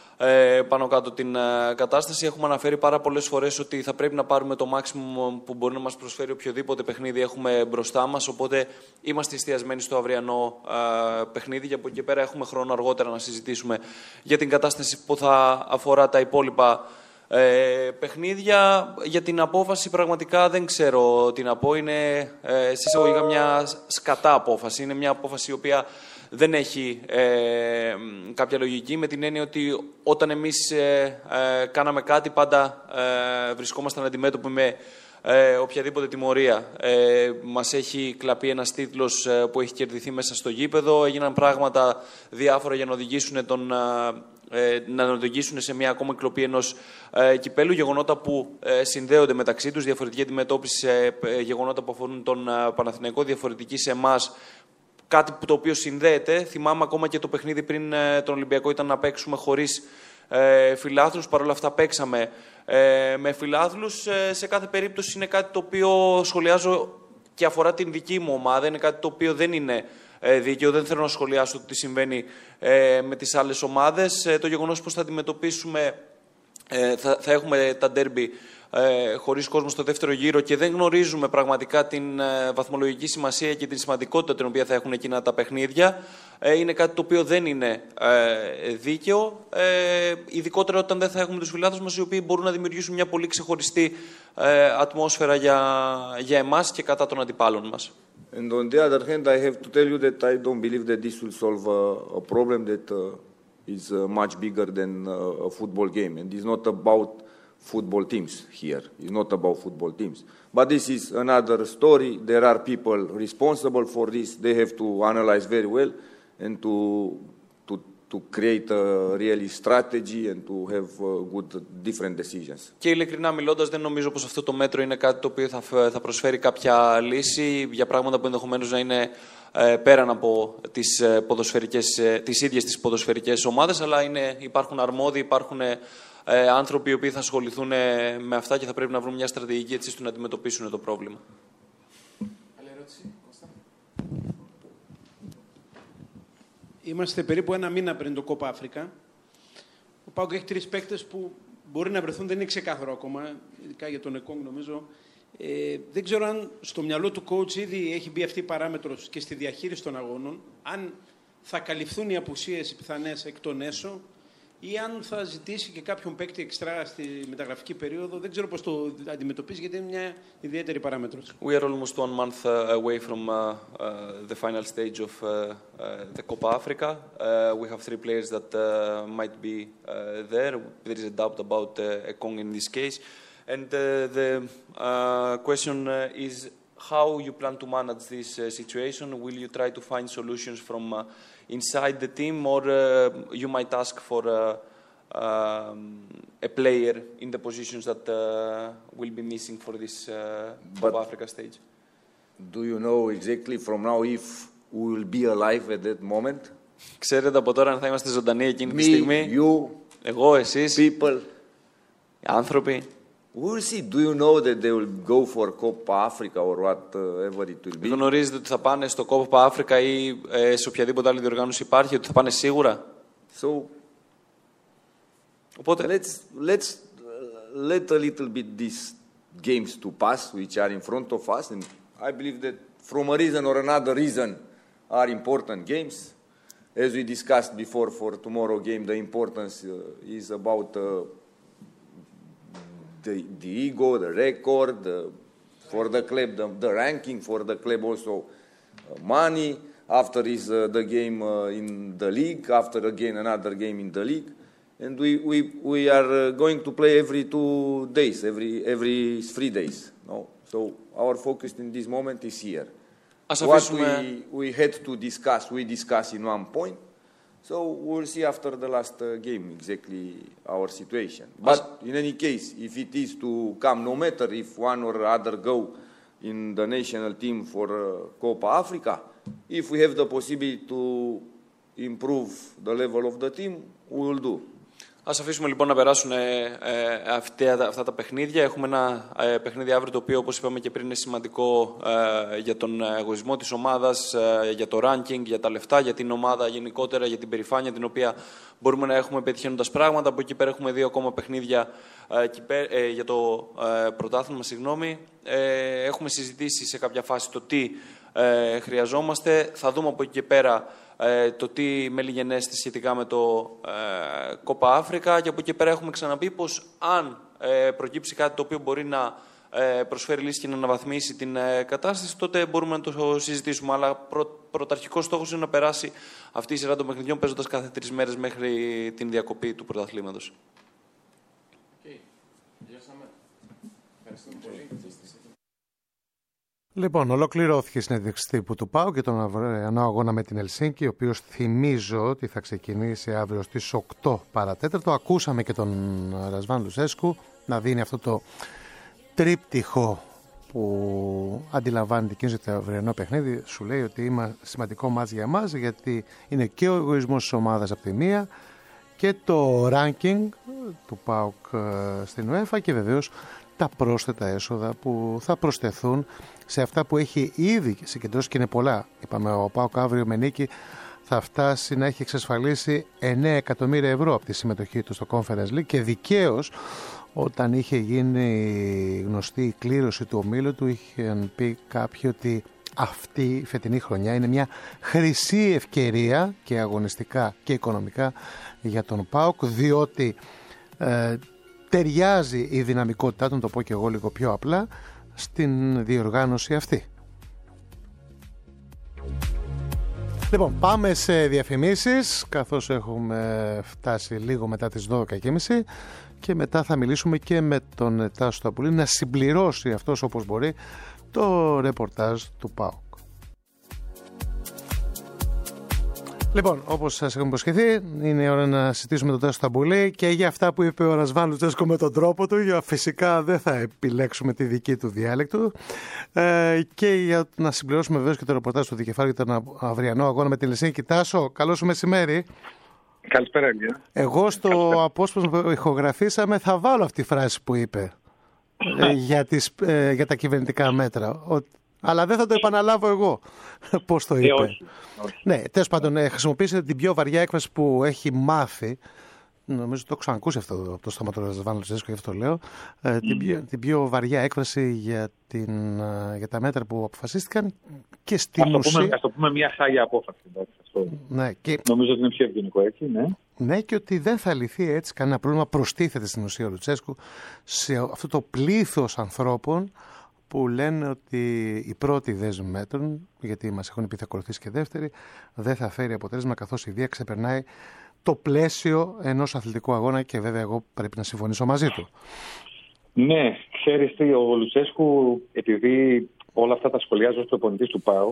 πάνω κάτω την κατάσταση. Έχουμε αναφέρει πάρα πολλές φορές ότι θα πρέπει να πάρουμε το maximum που μπορεί να μας προσφέρει οποιοδήποτε παιχνίδι έχουμε μπροστά μας. Οπότε είμαστε εστιασμένοι στο αυριανό παιχνίδι και από εκεί και πέρα έχουμε χρόνο αργότερα να συζητήσουμε για την κατάσταση που θα αφορά τα υπόλοιπα Ε, παιχνίδια. Για την απόφαση πραγματικά δεν ξέρω τι να πω. Είναι ε, συσσαγωγικά μια σκατά απόφαση. Είναι μια απόφαση η οποία δεν έχει ε, κάποια λογική, με την έννοια ότι όταν εμείς ε, ε, κάναμε κάτι πάντα ε, βρισκόμασταν αντιμέτωποι με ε, οποιαδήποτε τιμωρία. Ε, μας έχει κλαπεί ένας τίτλος ε, που έχει κερδιθεί μέσα στο γήπεδο. Έγιναν πράγματα διάφορα για να οδηγήσουν τον... Ε, να οδηγήσουν σε μια ακόμα κλοπή ενός ε, κυπέλου, γεγονότα που ε, συνδέονται μεταξύ τους, διαφορετική αντιμετώπιση σε ε, γεγονότα που αφορούν τον ε, Παναθηναϊκό, διαφορετική σε εμάς, κάτι που το οποίο συνδέεται. Θυμάμαι ακόμα και το παιχνίδι πριν ε, τον Ολυμπιακό ήταν να παίξουμε χωρίς ε, φιλάθλους, παρόλα αυτά παίξαμε ε, με φιλάθλους. Ε, σε κάθε περίπτωση είναι κάτι το οποίο σχολιάζω και αφορά την δική μου ομάδα, είναι κάτι το οποίο δεν είναι δίκαιο. Δεν θέλω να σχολιάσω το τι συμβαίνει ε, με τις άλλες ομάδες. Ε, το γεγονός πως θα αντιμετωπίσουμε, ε, θα, θα έχουμε τα ντέρμπι ε, χωρίς κόσμο στο δεύτερο γύρο και δεν γνωρίζουμε πραγματικά την ε, βαθμολογική σημασία και την σημαντικότητα την οποία θα έχουν εκείνα τα παιχνίδια, ε, είναι κάτι το οποίο δεν είναι ε, δίκαιο, ε, ειδικότερα όταν δεν θα έχουμε τους φιλάθλους μας, οι οποίοι μπορούν να δημιουργήσουν μια πολύ ξεχωριστή ε, ατμόσφαιρα για, για εμάς και κατά των αντιπάλων μας. And on the other hand, I have to tell you that I don't believe that this will solve a, a problem that uh, is uh, much bigger than uh, a football game. And it's not about football teams here. It's not about football teams. But this is another story. There are people responsible for this. They have to analyze very well and to to create a really strategy and to have uh, good different decisions. Και ειλικρινά μιλώντας, δεν νομίζω πως αυτό το μέτρο είναι κάτι το οποίο θα, θα προσφέρει κάποια λύση για πράγματα που ενδεχομένως να είναι ε, πέραν από τις, ε, ποδοσφαιρικές, ε, τις ίδιες τις ποδοσφαιρικές ομάδες, αλλά είναι, υπάρχουν αρμόδιοι, υπάρχουν ε, άνθρωποι οι οποίοι θα ασχοληθούν ε, με αυτά και θα πρέπει να βρουν μια στρατηγική έτσι ώστε να αντιμετωπίσουν το πρόβλημα. Άλλη ερώτηση, Κώστα. Είμαστε περίπου ένα μήνα πριν το Κόπα Αφρικα. Ο ΠΑΟΚ έχει τρεις παίκτες που μπορεί να βρεθούν, δεν είναι ξεκάθαρο ακόμα, ειδικά για τον Εκόνγκ νομίζω. Ε, δεν ξέρω αν στο μυαλό του coach ήδη έχει μπει αυτή η παράμετρος και στη διαχείριση των αγώνων, αν θα καλυφθούν οι απουσίες οι πιθανές εκ των έσω ή αν θα ζητήσει και κάποιον παίκτη εξτρά στη μεταγραφική περίοδο. Δεν ξέρω πώς το αντιμετωπίζει, γιατί είναι μια ιδιαίτερη παράμετρος. We are almost one month uh, away from uh, uh, the final stage of uh, uh, the Copa Africa. Uh, we have three players that uh, might be uh, there. There is a doubt about uh, Ekong in this case. And uh, the uh, question uh, is how you plan to manage this uh, situation. Will you try to find solutions from uh, inside the team, or uh, you might ask for uh, um, a player in the positions that uh, will be missing for this uh, Copa Africa stage? Do you know exactly from now if we will be alive at that moment? Ξέρετε από τώρα αν θα είμαστε ζωντανοί εκείνη Me, τη στιγμή? you, Εγώ, εσείς, people. άνθρωποι. We'll see. Do you know that they will go for Copa Africa or whatever it will be? Γνωρίζετε ότι θα πάνε στο Copa Africa ή ε, σε οποιαδήποτε άλλη διοργάνωση υπάρχει, ότι θα πάνε σίγουρα? So, Οπότε, let's let's uh, let a little bit these games to pass, which are in front of us, and I believe that from a reason or another reason are important games. As we discussed before, for tomorrow game, the importance uh, is about uh, the the ego, the record, the, for the club, the, the ranking for the club, also uh, money. After is uh, the game uh, in the league. After again another game in the league. And we, we, we are uh, going to play every two days, every, every three days. No? So our focus in this moment is here. Ας What αφήσουμε... we, we had to discuss, we discussed in one point. So we'll see after the last uh, game exactly our situation. But in any case, if it is to come, no matter if one or other go in the national team for uh, Copa Africa. If we have the possibility to improve the level of the team, we will do. Ας αφήσουμε λοιπόν να περάσουν ε, ε, αυτά, αυτά τα παιχνίδια. Έχουμε ένα ε, παιχνίδι αύριο το οποίο, όπως είπαμε και πριν, είναι σημαντικό ε, για τον εγωισμό της ομάδας, ε, για το ranking, για τα λεφτά, για την ομάδα γενικότερα, για την περηφάνεια την οποία μπορούμε να έχουμε πετυχαίνοντας πράγματα. Από εκεί πέρα έχουμε δύο ακόμα παιχνίδια ε, ε, για το ε, πρωτάθλημα. Συγγνώμη. Ε, έχουμε συζητήσει σε κάποια φάση το τι ε, χρειαζόμαστε. Θα δούμε από εκεί και πέρα Ε, το τι μελιγενέστε σχετικά με το ε, Κόπα Αφρικα, και από εκεί πέρα έχουμε ξαναπεί πως αν ε, προκύψει κάτι το οποίο μπορεί να ε, προσφέρει λύση και να αναβαθμίσει την ε, κατάσταση, τότε μπορούμε να το συζητήσουμε. Αλλά πρω, πρωταρχικός στόχος είναι να περάσει αυτή η σειρά των παιχνιδιών παίζοντας κάθε τρεις μέρες μέχρι την διακοπή του πρωταθλήματος. Okay. Ευχαριστούμε πολύ. Λοιπόν, ολοκληρώθηκε η συνέντευξη τύπου του ΠΑΟΚ και τον αυριανό αγώνα με την Ελσίνκη, ο οποίος θυμίζω ότι θα ξεκινήσει αύριο στις οκτώ παρατέταρτο. Ακούσαμε και τον Ρασβάν Λουτσέσκου να δίνει αυτό το τρίπτυχο που αντιλαμβάνεται εκείνος για το αυριανό παιχνίδι. Σου λέει ότι είναι σημαντικό μάτς για εμάς, γιατί είναι και ο εγωισμός της ομάδας από τη μία και το ranking του ΠΑΟΚ στην UEFA και βεβαίως τα πρόσθετα έσοδα που θα προσθεθούν σε αυτά που έχει ήδη συγκεντρώσει, και είναι πολλά. Είπαμε, ο ΠΑΟΚ αύριο με νίκη θα φτάσει να έχει εξασφαλίσει εννέα εκατομμύρια ευρώ από τη συμμετοχή του στο Conference League, και δικαίως όταν είχε γίνει γνωστή η κλήρωση του ομίλου του είχαν πει κάποιοι ότι αυτή η φετινή χρονιά είναι μια χρυσή ευκαιρία και αγωνιστικά και οικονομικά για τον ΠΑΟΚ, διότι ε, ταιριάζει η δυναμικότητά του, να το πω και εγώ λίγο πιο απλά, στην διοργάνωση αυτή. Λοιπόν, πάμε σε διαφημίσεις, καθώς έχουμε φτάσει λίγο μετά τις δώδεκα και μισή, και μετά θα μιλήσουμε και με τον Τάσο Ταπουλή να συμπληρώσει αυτός όπως μπορεί το ρεπορτάζ του ΠΑΟΚ. Λοιπόν, όπως σας έχουμε υποσχεθεί, είναι η ώρα να συζητήσουμε τον Τάσο Ταμπουλή και για αυτά που είπε ο Ρασβάν Λουτσέσκο με τον τρόπο του. Για φυσικά δεν θα επιλέξουμε τη δική του διάλεκτο. Ε, και για να συμπληρώσουμε βεβαίως και το ρεπορτάζ του Δικεφάλου για τον αυριανό αγώνα με την Ελσίνκη. Τάσο, καλό σου μεσημέρι. Καλησπέρα, Αγγέλα. Εγώ στο Καλησπέρα. απόσπασμα που ηχογραφήσαμε θα βάλω αυτή τη φράση που είπε ε, για, τις, ε, για τα κυβερνητικά μέτρα. Ο, αλλά δεν θα το επαναλάβω εγώ πώς το είπε. Ε, όχι, όχι. Ναι, τέλος πάντων, ε, χρησιμοποίησε την πιο βαριά έκφραση που έχει μάθει. Νομίζω το έχω ξανακούσει αυτό από το σταματολόγο Ρασβάν Λουτσέσκο, γι' αυτό λέω. Ε, mm. την, πιο, την πιο βαριά έκφραση για, την, για τα μέτρα που αποφασίστηκαν και στην ας ουσία. Το πούμε, ας το πούμε μια χάλια απόφαση. Εντάξει, αυτό. Ναι, και... Νομίζω ότι είναι πιο ευγενικό έτσι, ναι. Ναι, και ότι δεν θα λυθεί έτσι κανένα πρόβλημα. Προστίθεται στην ουσία ο Λουτσέσκου σε αυτό το πλήθος ανθρώπων που λένε ότι η πρώτη δέσμη μέτρων, γιατί μας έχουν επιθεκολουθήσει και δεύτερη, δεν θα φέρει αποτέλεσμα, καθώς η βία ξεπερνάει το πλαίσιο ενός αθλητικού αγώνα, και βέβαια εγώ πρέπει να συμφωνήσω μαζί του. Ναι, ξέρεις τι, ο Λουτσέσκου, επειδή όλα αυτά τα σχολιάζει ως προπονητής του ΠΑΟΚ,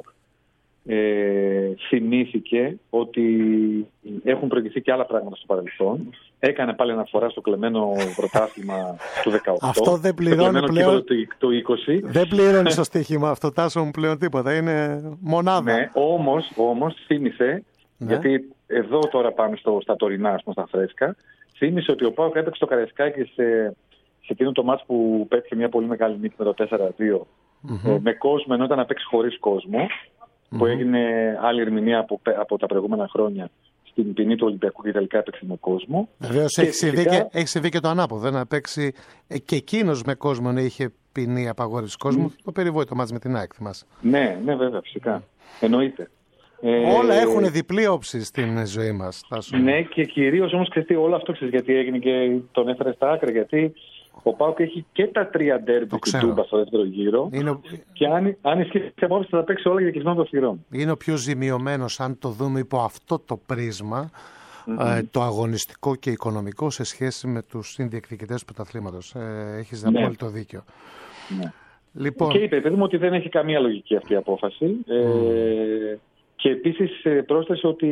ε, θυμήθηκε ότι έχουν προηγηθεί και άλλα πράγματα στο παρελθόν. Έκανε πάλι αναφορά στο κλεμμένο πρωτάθλημα του δεκαοκτώ. Αυτό δεν πληρώνει πλέον. Το είκοσι. Δεν πληρώνει στο στοίχημα αυτό, Τάσο μου, πλέον τίποτα. Είναι μονάδα. Ναι, όμως, όμως θύμισε, ναι. Γιατί εδώ τώρα πάμε στο, στα τωρινά, ας πούμε, στα φρέσκα, θύμισε ότι ο ΠΑΟΚ έπαιξε το Καραϊσκάκι σε, σε εκείνο το μάτς που πέτυχε μια πολύ μεγάλη νίκη με το τέσσερα δύο, mm-hmm. ε, με κόσμο, ενώ ήταν να παίξει χωρίς κόσμο, mm-hmm. που έγινε άλλη ερμηνεία από, από τα προηγούμενα χρόνια στην ποινή του Ολυμπιακού και τελικά έπαιξε με κόσμο. Βεβαίως έχει, φυσικά... έχει συμβεί και το ανάποδο, να παίξει και εκείνος με κόσμο, να είχε ποινή απαγόρευση κόσμου, mm. το περιβόητο μάτς με την ΑΕΚ, θυμάσαι. Ναι, ναι, βέβαια, φυσικά. Mm. Εννοείται. Όλα ε... έχουν διπλή όψη στην ζωή μας. Ναι, και κυρίως όμως ξέρετε, όλο αυτό ξέρεις γιατί έγινε και τον έφερε στα άκρα. Γιατί ο ΠΑΟΚ έχει και τα τρία ντέρμπι του Τούμπα στο δεύτερο γύρο. Είναι... Και αν, αν ισχύει απόψη θα παίξει όλα για κλεισμένο των θυρών. Είναι ο πιο ζημιωμένος, αν το δούμε υπό αυτό το πρίσμα, mm-hmm. ε, το αγωνιστικό και οικονομικό, σε σχέση με τους συνδιεκδικητές του πρωταθλήματος. Ε, έχεις ναι. απόλυτο δίκιο. Ναι. Λοιπόν... Και είπε, παιδί μου, ότι δεν έχει καμία λογική αυτή η απόφαση. Mm. Ε, Και επίσης πρόσθεσε ότι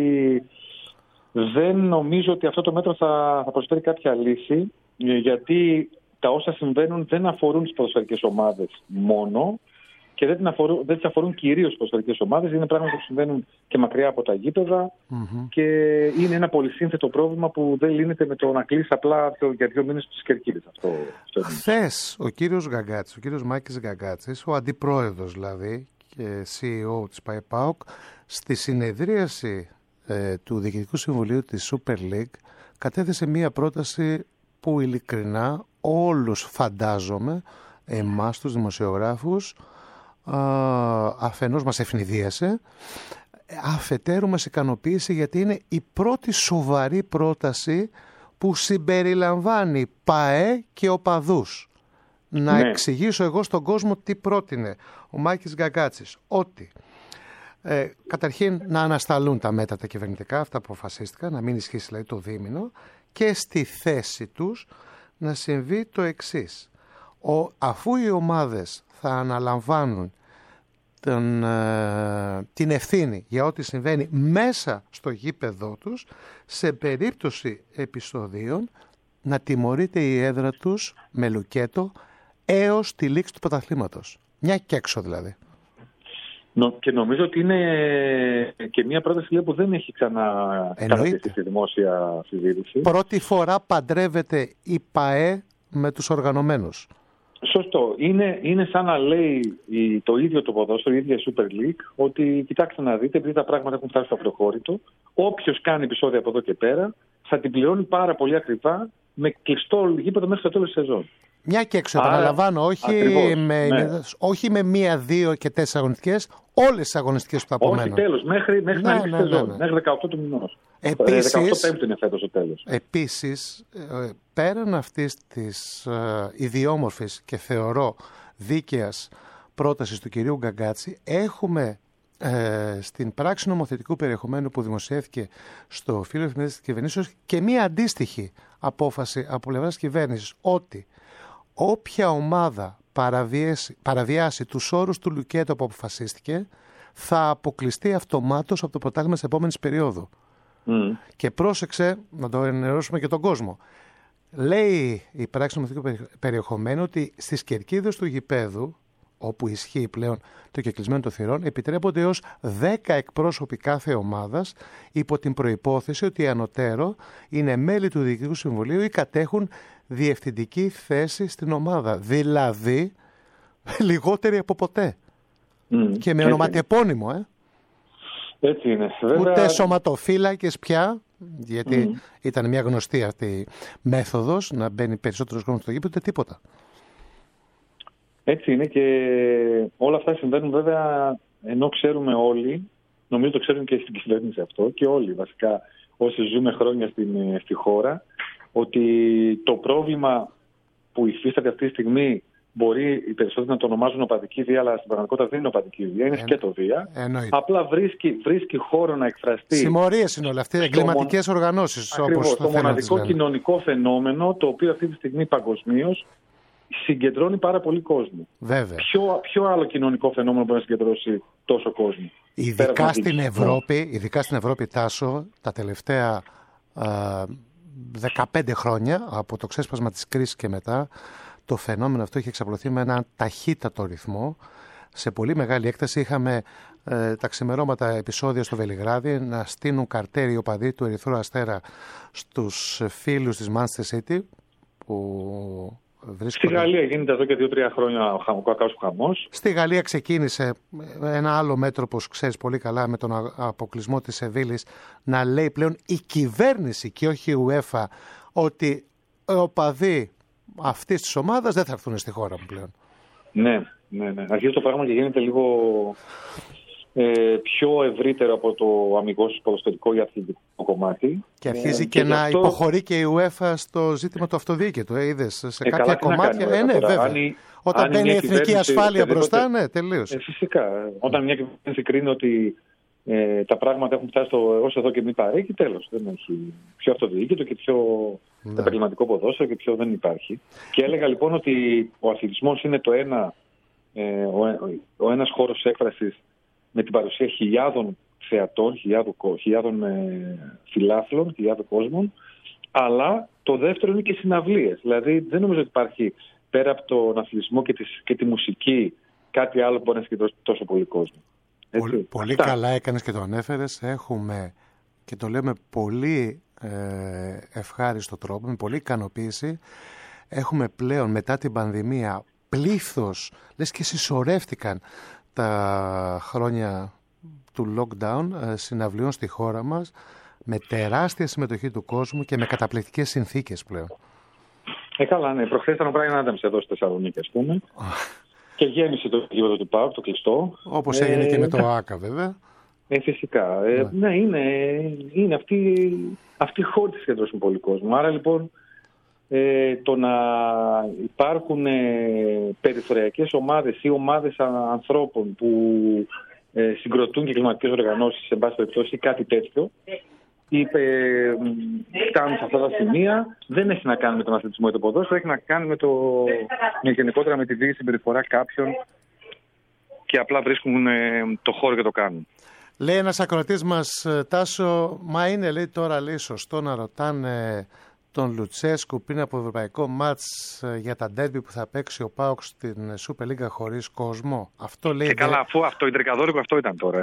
δεν νομίζω ότι αυτό το μέτρο θα, θα προσφέρει κάποια λύση, γιατί τα όσα συμβαίνουν δεν αφορούν τις ποδοσφαιρικές ομάδες μόνο, και δεν, την αφορούν, δεν τις αφορούν κυρίως οι ποδοσφαιρικές ομάδες. Είναι πράγματα που συμβαίνουν και μακριά από τα γήπεδα mm-hmm. και είναι ένα πολυσύνθετο πρόβλημα που δεν λύνεται με το να κλείσει απλά για δύο μήνες τις κερκίδες. Χθες ο κύριος Γκαγκάτσης, ο κύριος Μάκης Γκαγκάτσης, ο αντιπρόεδρος δηλαδή και σι ι ο της ΠΑΕΠΑΟΚ, στη συνεδρίαση ε, του Διοικητικού Συμβουλίου της Super League κατέθεσε μία πρόταση που ειλικρινά όλους φαντάζομαι, εμάς τους δημοσιογράφους, α, αφενός μας ευνηδίασε, αφετέρου μας ικανοποίησε, γιατί είναι η πρώτη σοβαρή πρόταση που συμπεριλαμβάνει ΠΑΕ και οπαδούς. Να ναι. εξηγήσω εγώ στον κόσμο τι πρότεινε ο Μάκης Γκαγκάτσης. Ότι ε, καταρχήν να ανασταλούν τα μέτρα τα κυβερνητικά, αυτά που αποφασίστηκαν, να μην ισχύσει δηλαδή το δίμηνο, και στη θέση τους να συμβεί το εξής. Ο, αφού οι ομάδες θα αναλαμβάνουν τον, ε, την ευθύνη για ό,τι συμβαίνει μέσα στο γήπεδό τους, σε περίπτωση επεισοδίων να τιμωρείται η έδρα τους με λουκέτο έως τη λήξη του πρωταθλήματος. Μια και έξω δηλαδή. Και νομίζω ότι είναι και μια πρόταση που δεν έχει ξανακατατεθεί στη δημόσια συζήτηση. Πρώτη φορά παντρεύεται η ΠΑΕ με τους οργανωμένους. Σωστό. Είναι, είναι σαν να λέει η, το ίδιο το ποδόσφαιρο, η ίδια η Super League, ότι κοιτάξτε να δείτε, επειδή τα πράγματα έχουν φτάσει στο προχώρητο, όποιος κάνει επεισόδια από εδώ και πέρα θα την πληρώνει πάρα πολύ ακριβά με κλειστό γήπεδο μέχρι το τέλος της σεζόν. Μια και έξω, επαναλαμβάνω, όχι, με, ναι. όχι με μία, δύο και τέσσερις αγωνιστικές, όλες τις αγωνιστικές που θα απομένουν. Όχι, τέλος, μέχρι, μέχρι ναι, να ανοίξει ναι, ναι, σεζόν, ναι. μέχρι δεκαοκτώ του μηνός. Επίσης, δεκαοκτώ Πέμπτου είναι φέτος το τέλος. Επίσης, πέραν αυτής της uh, ιδιόμορφης και θεωρώ δίκαιας πρότασης του κυρίου Γκαγκάτση, έχουμε ε, στην πράξη νομοθετικού περιεχομένου που δημοσιεύθηκε στο φύλλο εφημερίδας της κυβερνήσεως και μία αντίστοιχη απόφαση από πλευράς κυβέρνησης, ότι όποια ομάδα παραβιάσει, παραβιάσει τους όρους του λουκέτο που αποφασίστηκε θα αποκλειστεί αυτομάτως από το πρωτάθλημα της επόμενης περίοδου. Mm. Και πρόσεξε, να το ενημερώσουμε και τον κόσμο. Λέει η πράξη νομοθετικού περιεχομένου ότι στις κερκίδες του γηπέδου, όπου ισχύει πλέον το κεκλεισμένο των θυρών, επιτρέπονται έως δέκα εκπρόσωποι κάθε ομάδας, υπό την προϋπόθεση ότι οι ανωτέρω είναι μέλη του Διοικητικού Συμβουλίου ή κατέχουν διευθυντική θέση στην ομάδα. Δηλαδή, λιγότεροι από ποτέ. Mm, και με ονοματεπώνυμο, ε. Έτσι είναι. Βέβαια... Ούτε σωματοφύλακες πια, γιατί mm. ήταν μια γνωστή αυτή μέθοδος, να μπαίνει περισσότερος κόσμος στο γήπεδο, ούτε τίποτα. Έτσι είναι, και όλα αυτά συμβαίνουν βέβαια ενώ ξέρουμε όλοι, νομίζω το ξέρουν και στην κυβέρνηση αυτό, και όλοι βασικά όσοι ζούμε χρόνια στην, στη χώρα, ότι το πρόβλημα που υφίσταται αυτή τη στιγμή μπορεί οι περισσότεροι να το ονομάζουν οπαδική βία, αλλά στην πραγματικότητα δεν είναι οπαδική βία, είναι σκέτο βία. Απλά βρίσκει, βρίσκει χώρο να εκφραστεί. Συμμορίες είναι όλα αυτές, εγκληματικές οργανώσεις. Ακριβώς, όπως το μοναδικό κοινωνικό φαινόμενο, το οποίο αυτή τη στιγμή παγκοσμίως συγκεντρώνει πάρα πολύ κόσμο. Βέβαια. Ποιο, ποιο άλλο κοινωνικό φαινόμενο μπορεί να συγκεντρώσει τόσο κόσμο? Ειδικά στην Ευρώπη, ειδικά στην Ευρώπη, Τάσο, τα τελευταία α, δεκαπέντε χρόνια, από το ξέσπασμα της κρίσης και μετά, το φαινόμενο αυτό έχει εξαπλωθεί με έναν ταχύτατο ρυθμό. Σε πολύ μεγάλη έκταση είχαμε ε, τα ξημερώματα επεισόδια στο Βελιγράδι να στείλουν καρτέρι οι οπαδοί του Ερυθρού Αστέρα στους φίλους της Manchester City, που βρίσκονται... Στη Γαλλία γίνεται εδώ και δύο-τρία χρόνια ο κακός χαμός. Στη Γαλλία ξεκίνησε ένα άλλο μέτρο, όπως ξέρεις πολύ καλά, με τον αποκλεισμό της Σεβίλης, να λέει πλέον η κυβέρνηση και όχι η UEFA ότι οι οπαδοί αυτής της ομάδας δεν θα έρθουν στη χώρα μου πλέον. Ναι, ναι, ναι. Αρχίζει το πράγμα και γίνεται λίγο ε, πιο ευρύτερο από το αμιγώς ποδοσφαιρικό ή αθλητικό κομμάτι. Και αρχίζει ε, και, και να αυτό... υποχωρεί και η UEFA στο ζήτημα του αυτοδιοίκητου. Ε, είδες, σε ε, κάποια κομμάτια. Ε, ναι, βέβαια. Αν η, Όταν αν μπαίνει η εθνική ασφάλεια μπροστά, ναι, τελείωσε. Ε, φυσικά. Όταν μια κυβέρνηση κρίνει ότι ε, τα πράγματα έχουν φτάσει ως εδώ και μη παρέχει, τέλος. Δεν έχει πιο αυτοδιοίκητο και πιο ναι. επαγγελματικό ποδόσφαιρο και πιο δεν υπάρχει. Και έλεγα λοιπόν ότι ο αθλητισμός είναι το ένα, ε, ο, ο ένας χώρος έκφρασης με την παρουσία χιλιάδων θεατών, χιλιάδων, χιλιάδων ε, φιλάθλων, χιλιάδων κόσμων, αλλά το δεύτερο είναι και συναυλίες. Δηλαδή δεν νομίζω ότι υπάρχει πέρα από τον αθλητισμό και, τις, και τη μουσική κάτι άλλο που μπορεί να συγκεντρώσει τόσο πολύ κόσμο. Έτσι. Πολύ, πολύ καλά έκανες και το ανέφερες. Έχουμε, και το λέμε πολύ ε, ευχάριστο τρόπο, με πολύ ικανοποίηση, έχουμε πλέον μετά την πανδημία πλήθος, λες και συσσωρεύτηκαν τα χρόνια του lockdown ε, συναυλιών στη χώρα μας, με τεράστια συμμετοχή του κόσμου και με καταπληκτικές συνθήκες πλέον. Ε, καλά, ναι. Προχθές ήταν ο Brian Adams εδώ στη Θεσσαλονίκη, ας πούμε. Και γέμισε το γήπεδο του ΠΑΟΚ, το κλειστό. Όπως έγινε ε, και με το ΆΚΑ, βέβαια. Ε, φυσικά. Ε, ναι, ναι είναι, είναι αυτοί, αυτοί οι χώροι της συγκεντρώσουν πολύ κόσμο. Άρα λοιπόν ε, το να υπάρχουν ε, περιθωριακές ομάδες ή ομάδες ανθρώπων που ε, συγκροτούν και κλιματικές οργανώσεις, σε πάση περιπτώσει, ή κάτι τέτοιο, είπε, φτάνουν σε αυτά τα σημεία, δεν έχει να κάνει με τον αθλητισμό ή το ποδόσφαιρο, έχει να κάνει με, το, με γενικότερα με τη δίκη συμπεριφορά κάποιων και απλά βρίσκουν ε, το χώρο και το κάνουν. Λέει ένας ακροατής μας, Τάσο, μα είναι λέει, τώρα λέει, σωστό να ρωτάνε τον Λουτσέσκου πριν από ευρωπαϊκό μάτς για τα ντέρμπι που θα παίξει ο ΠΑΟΚ στην Super League χωρίς κόσμο. Αυτό λέει. Και δε... καλά, αφού αυτό, η τρικαδόρικο αυτό ήταν τώρα.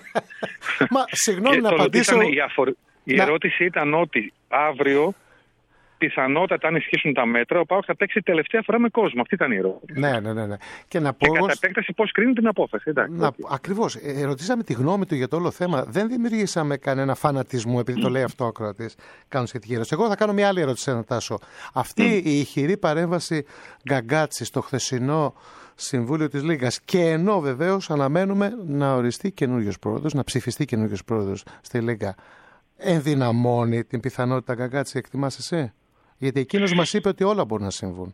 Μα συγγνώμη να απαντήσω. Η, αφορ... η να... ερώτηση ήταν ότι αύριο, πιθανότατα αν ισχύσουν τα μέτρα, ο ΠΑΟΚ θα παίξει τελευταία φορά με κόσμο. Αυτή ήταν η ερώτηση. Ναι, ναι, ναι. ναι. Και, να πω... και κατά επέκταση πώς κρίνει την απόφαση. Εντάξει, να... Ακριβώς. Ε, ρωτήσαμε τη γνώμη του για το όλο θέμα. Δεν δημιουργήσαμε κανένα φανατισμό επειδή το λέει αυτό ο ακροατής. Κάνω σχετική ερώτηση. Εγώ θα κάνω μια άλλη ερώτηση, ένα Τάσο. Αυτή mm. η ηχηρή παρέμβαση Γκαγκάτση στο χθεσινό Συμβούλιο της Λίγκας, και ενώ βεβαίως αναμένουμε να οριστεί καινούριος πρόεδρος, να ψηφιστεί καινούριος πρόεδρος στη Λίγκα, ενδυναμώνει την πιθανότητα Γκαγκάτση, εκτιμάς εσύ? Γιατί εκείνος μας είπε ότι όλα μπορούν να συμβούν.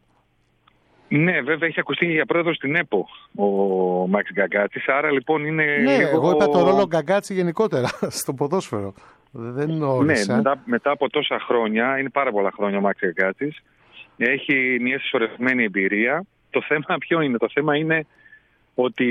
Ναι, βέβαια έχει ακουστεί για πρόεδρο στην ΕΠΟ ο Μάξ Γκαγκάτσης, άρα λοιπόν είναι... Ναι, εγώ, εγώ είπα το ρόλο Γκαγκάτση γενικότερα στο ποδόσφαιρο. Δεν όρισα. Ναι, μετά, μετά από τόσα χρόνια, είναι πάρα πολλά χρόνια ο Μάξ Γκαγκάτσης, έχει μια συσσωρευμένη εμπειρία. Το θέμα ποιο είναι? Το θέμα είναι ότι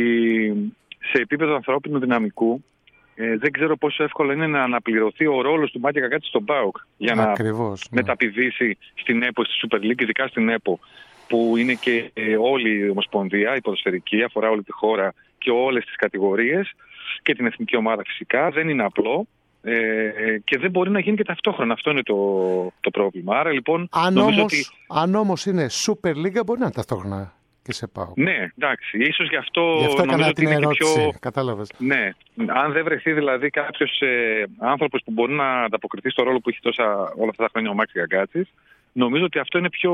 σε επίπεδο ανθρώπινου δυναμικού Ε, δεν ξέρω πόσο εύκολο είναι να αναπληρωθεί ο ρόλος του Μάκη Γκαγκάτση στον ΠΑΟΚ για να Ακριβώς, ναι. μεταπηδήσει στην ΕΠΟ, στη Super League, ειδικά στην ΕΠΟ, που είναι και ε, όλη η ομοσπονδία, η ποδοσφαιρική, αφορά όλη τη χώρα και όλες τις κατηγορίες και την εθνική ομάδα φυσικά. Δεν είναι απλό ε, και δεν μπορεί να γίνει και ταυτόχρονα. Αυτό είναι το, το πρόβλημα. Άρα λοιπόν. Αν όμως, ότι... αν όμως είναι Super League, μπορεί να είναι ταυτόχρονα. Και σε πάω. Ναι, εντάξει. Ίσως γι' αυτό, γι αυτό νομίζω ότι είναι ερώτηση, και πιο... Κατάλαβες. Ναι. Αν δεν βρεθεί δηλαδή κάποιος ε, άνθρωπος που μπορεί να ανταποκριθεί στο ρόλο που έχει τόσα όλα αυτά τα χρόνια ο Μάξ Γκαγκάτσης, νομίζω ότι αυτό είναι πιο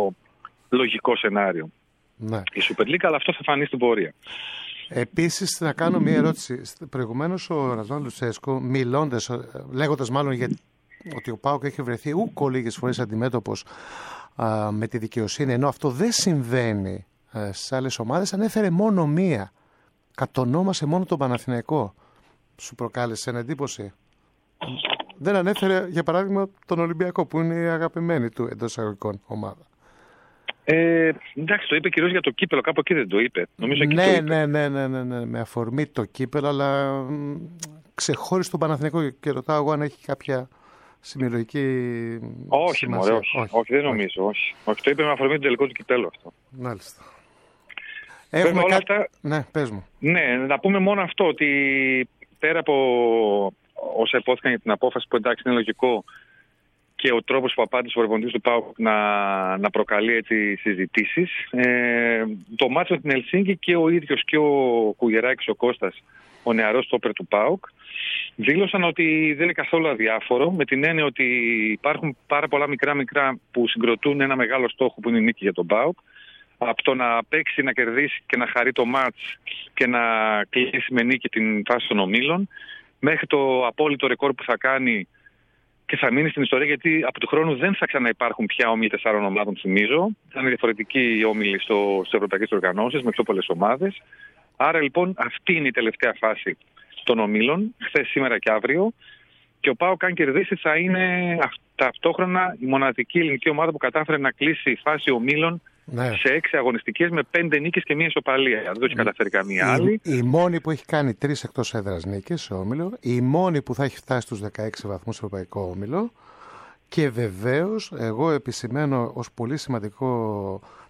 λογικό σενάριο. Ναι. Η Super League, αλλά αυτό θα φανεί στην πορεία. Επίσης, να κάνω μία ερώτηση. Προηγουμένως ο Ραζάν Λουτσέσκο, μιλώντας, λέγοντας μάλλον για ότι ο ΠΑΟΚ έχει βρεθεί ούκο λίγες φορές αντιμέτωπος α, με τη δικαιοσύνη, ενώ αυτό δεν συμβαίνει στις άλλες ομάδες, ανέφερε μόνο μία. Κατονόμασε μόνο τον Παναθηναϊκό. Σου προκάλεσε ένα εντύπωση? Δεν ανέφερε, για παράδειγμα, τον Ολυμπιακό, που είναι η αγαπημένη του εντός εισαγωγικών ομάδα. Ε, εντάξει, το είπε κυρίως για το κύπελο, κάπου εκεί δεν το είπε. Νομίζω εκεί ναι, το είπε. ναι, ναι, ναι, ναι, ναι, με αφορμή το κύπελο, αλλά μ, ξεχώρισε τον Παναθηναϊκό και ρωτάω εγώ αν έχει κάποια σημειολογική όχι, σημασία. Μωρέ, όχι, όχι, όχι, δεν νομίζω, όχι. όχι. Το είπε με αφορμή το τελικό του κυπέλου αυτό. Μάλιστα. Έχουμε όλα κάτι... αυτά... Ναι, πες μου. Ναι, να πούμε μόνο αυτό, ότι πέρα από όσα υπόθηκαν για την απόφαση, που εντάξει είναι λογικό, και ο τρόπος που απάντησε ο προπονητής του ΠΑΟΚ να, να προκαλεί έτσι συζητήσεις, ε, το μάτσο με την Ελσίνκη και ο ίδιος και ο Κουγεράκης, ο Κώστας, ο νεαρός στόπερ του ΠΑΟΚ, δήλωσαν ότι δεν είναι καθόλου αδιάφορο, με την έννοια ότι υπάρχουν πάρα πολλά μικρά-μικρά που συγκροτούν ένα μεγάλο στόχο που είναι η νίκη για τον ΠΑΟΚ. Από το να παίξει, να κερδίσει και να χαρεί το μάτς και να κλείσει με νίκη την φάση των ομίλων, μέχρι το απόλυτο ρεκόρ που θα κάνει και θα μείνει στην ιστορία, γιατί από του χρόνου δεν θα ξαναυπάρχουν πια όμιλοι τεσσάρων ομάδων, θυμίζω. Θα είναι διαφορετικοί οι όμιλοι στις ευρωπαϊκές οργανώσεις με πιο πολλές ομάδες. Άρα λοιπόν αυτή είναι η τελευταία φάση των ομίλων, χθες, σήμερα και αύριο. Και ο ΠΑΟΚ, αν κερδίσει, θα είναι ταυτόχρονα η μοναδική ελληνική ομάδα που κατάφερε να κλείσει η φάση ομίλων, ναι, σε έξι αγωνιστικές με πέντε νίκες και μία ισοπαλία. Δεν το έχει καταφέρει καμία η, άλλη. Η μόνη που έχει κάνει τρεις εκτός έδρας νίκες σε όμιλο, η μόνη που θα έχει φτάσει στους δεκαέξι βαθμούς στο ευρωπαϊκό όμιλο, και βεβαίως εγώ επισημαίνω ως πολύ σημαντικό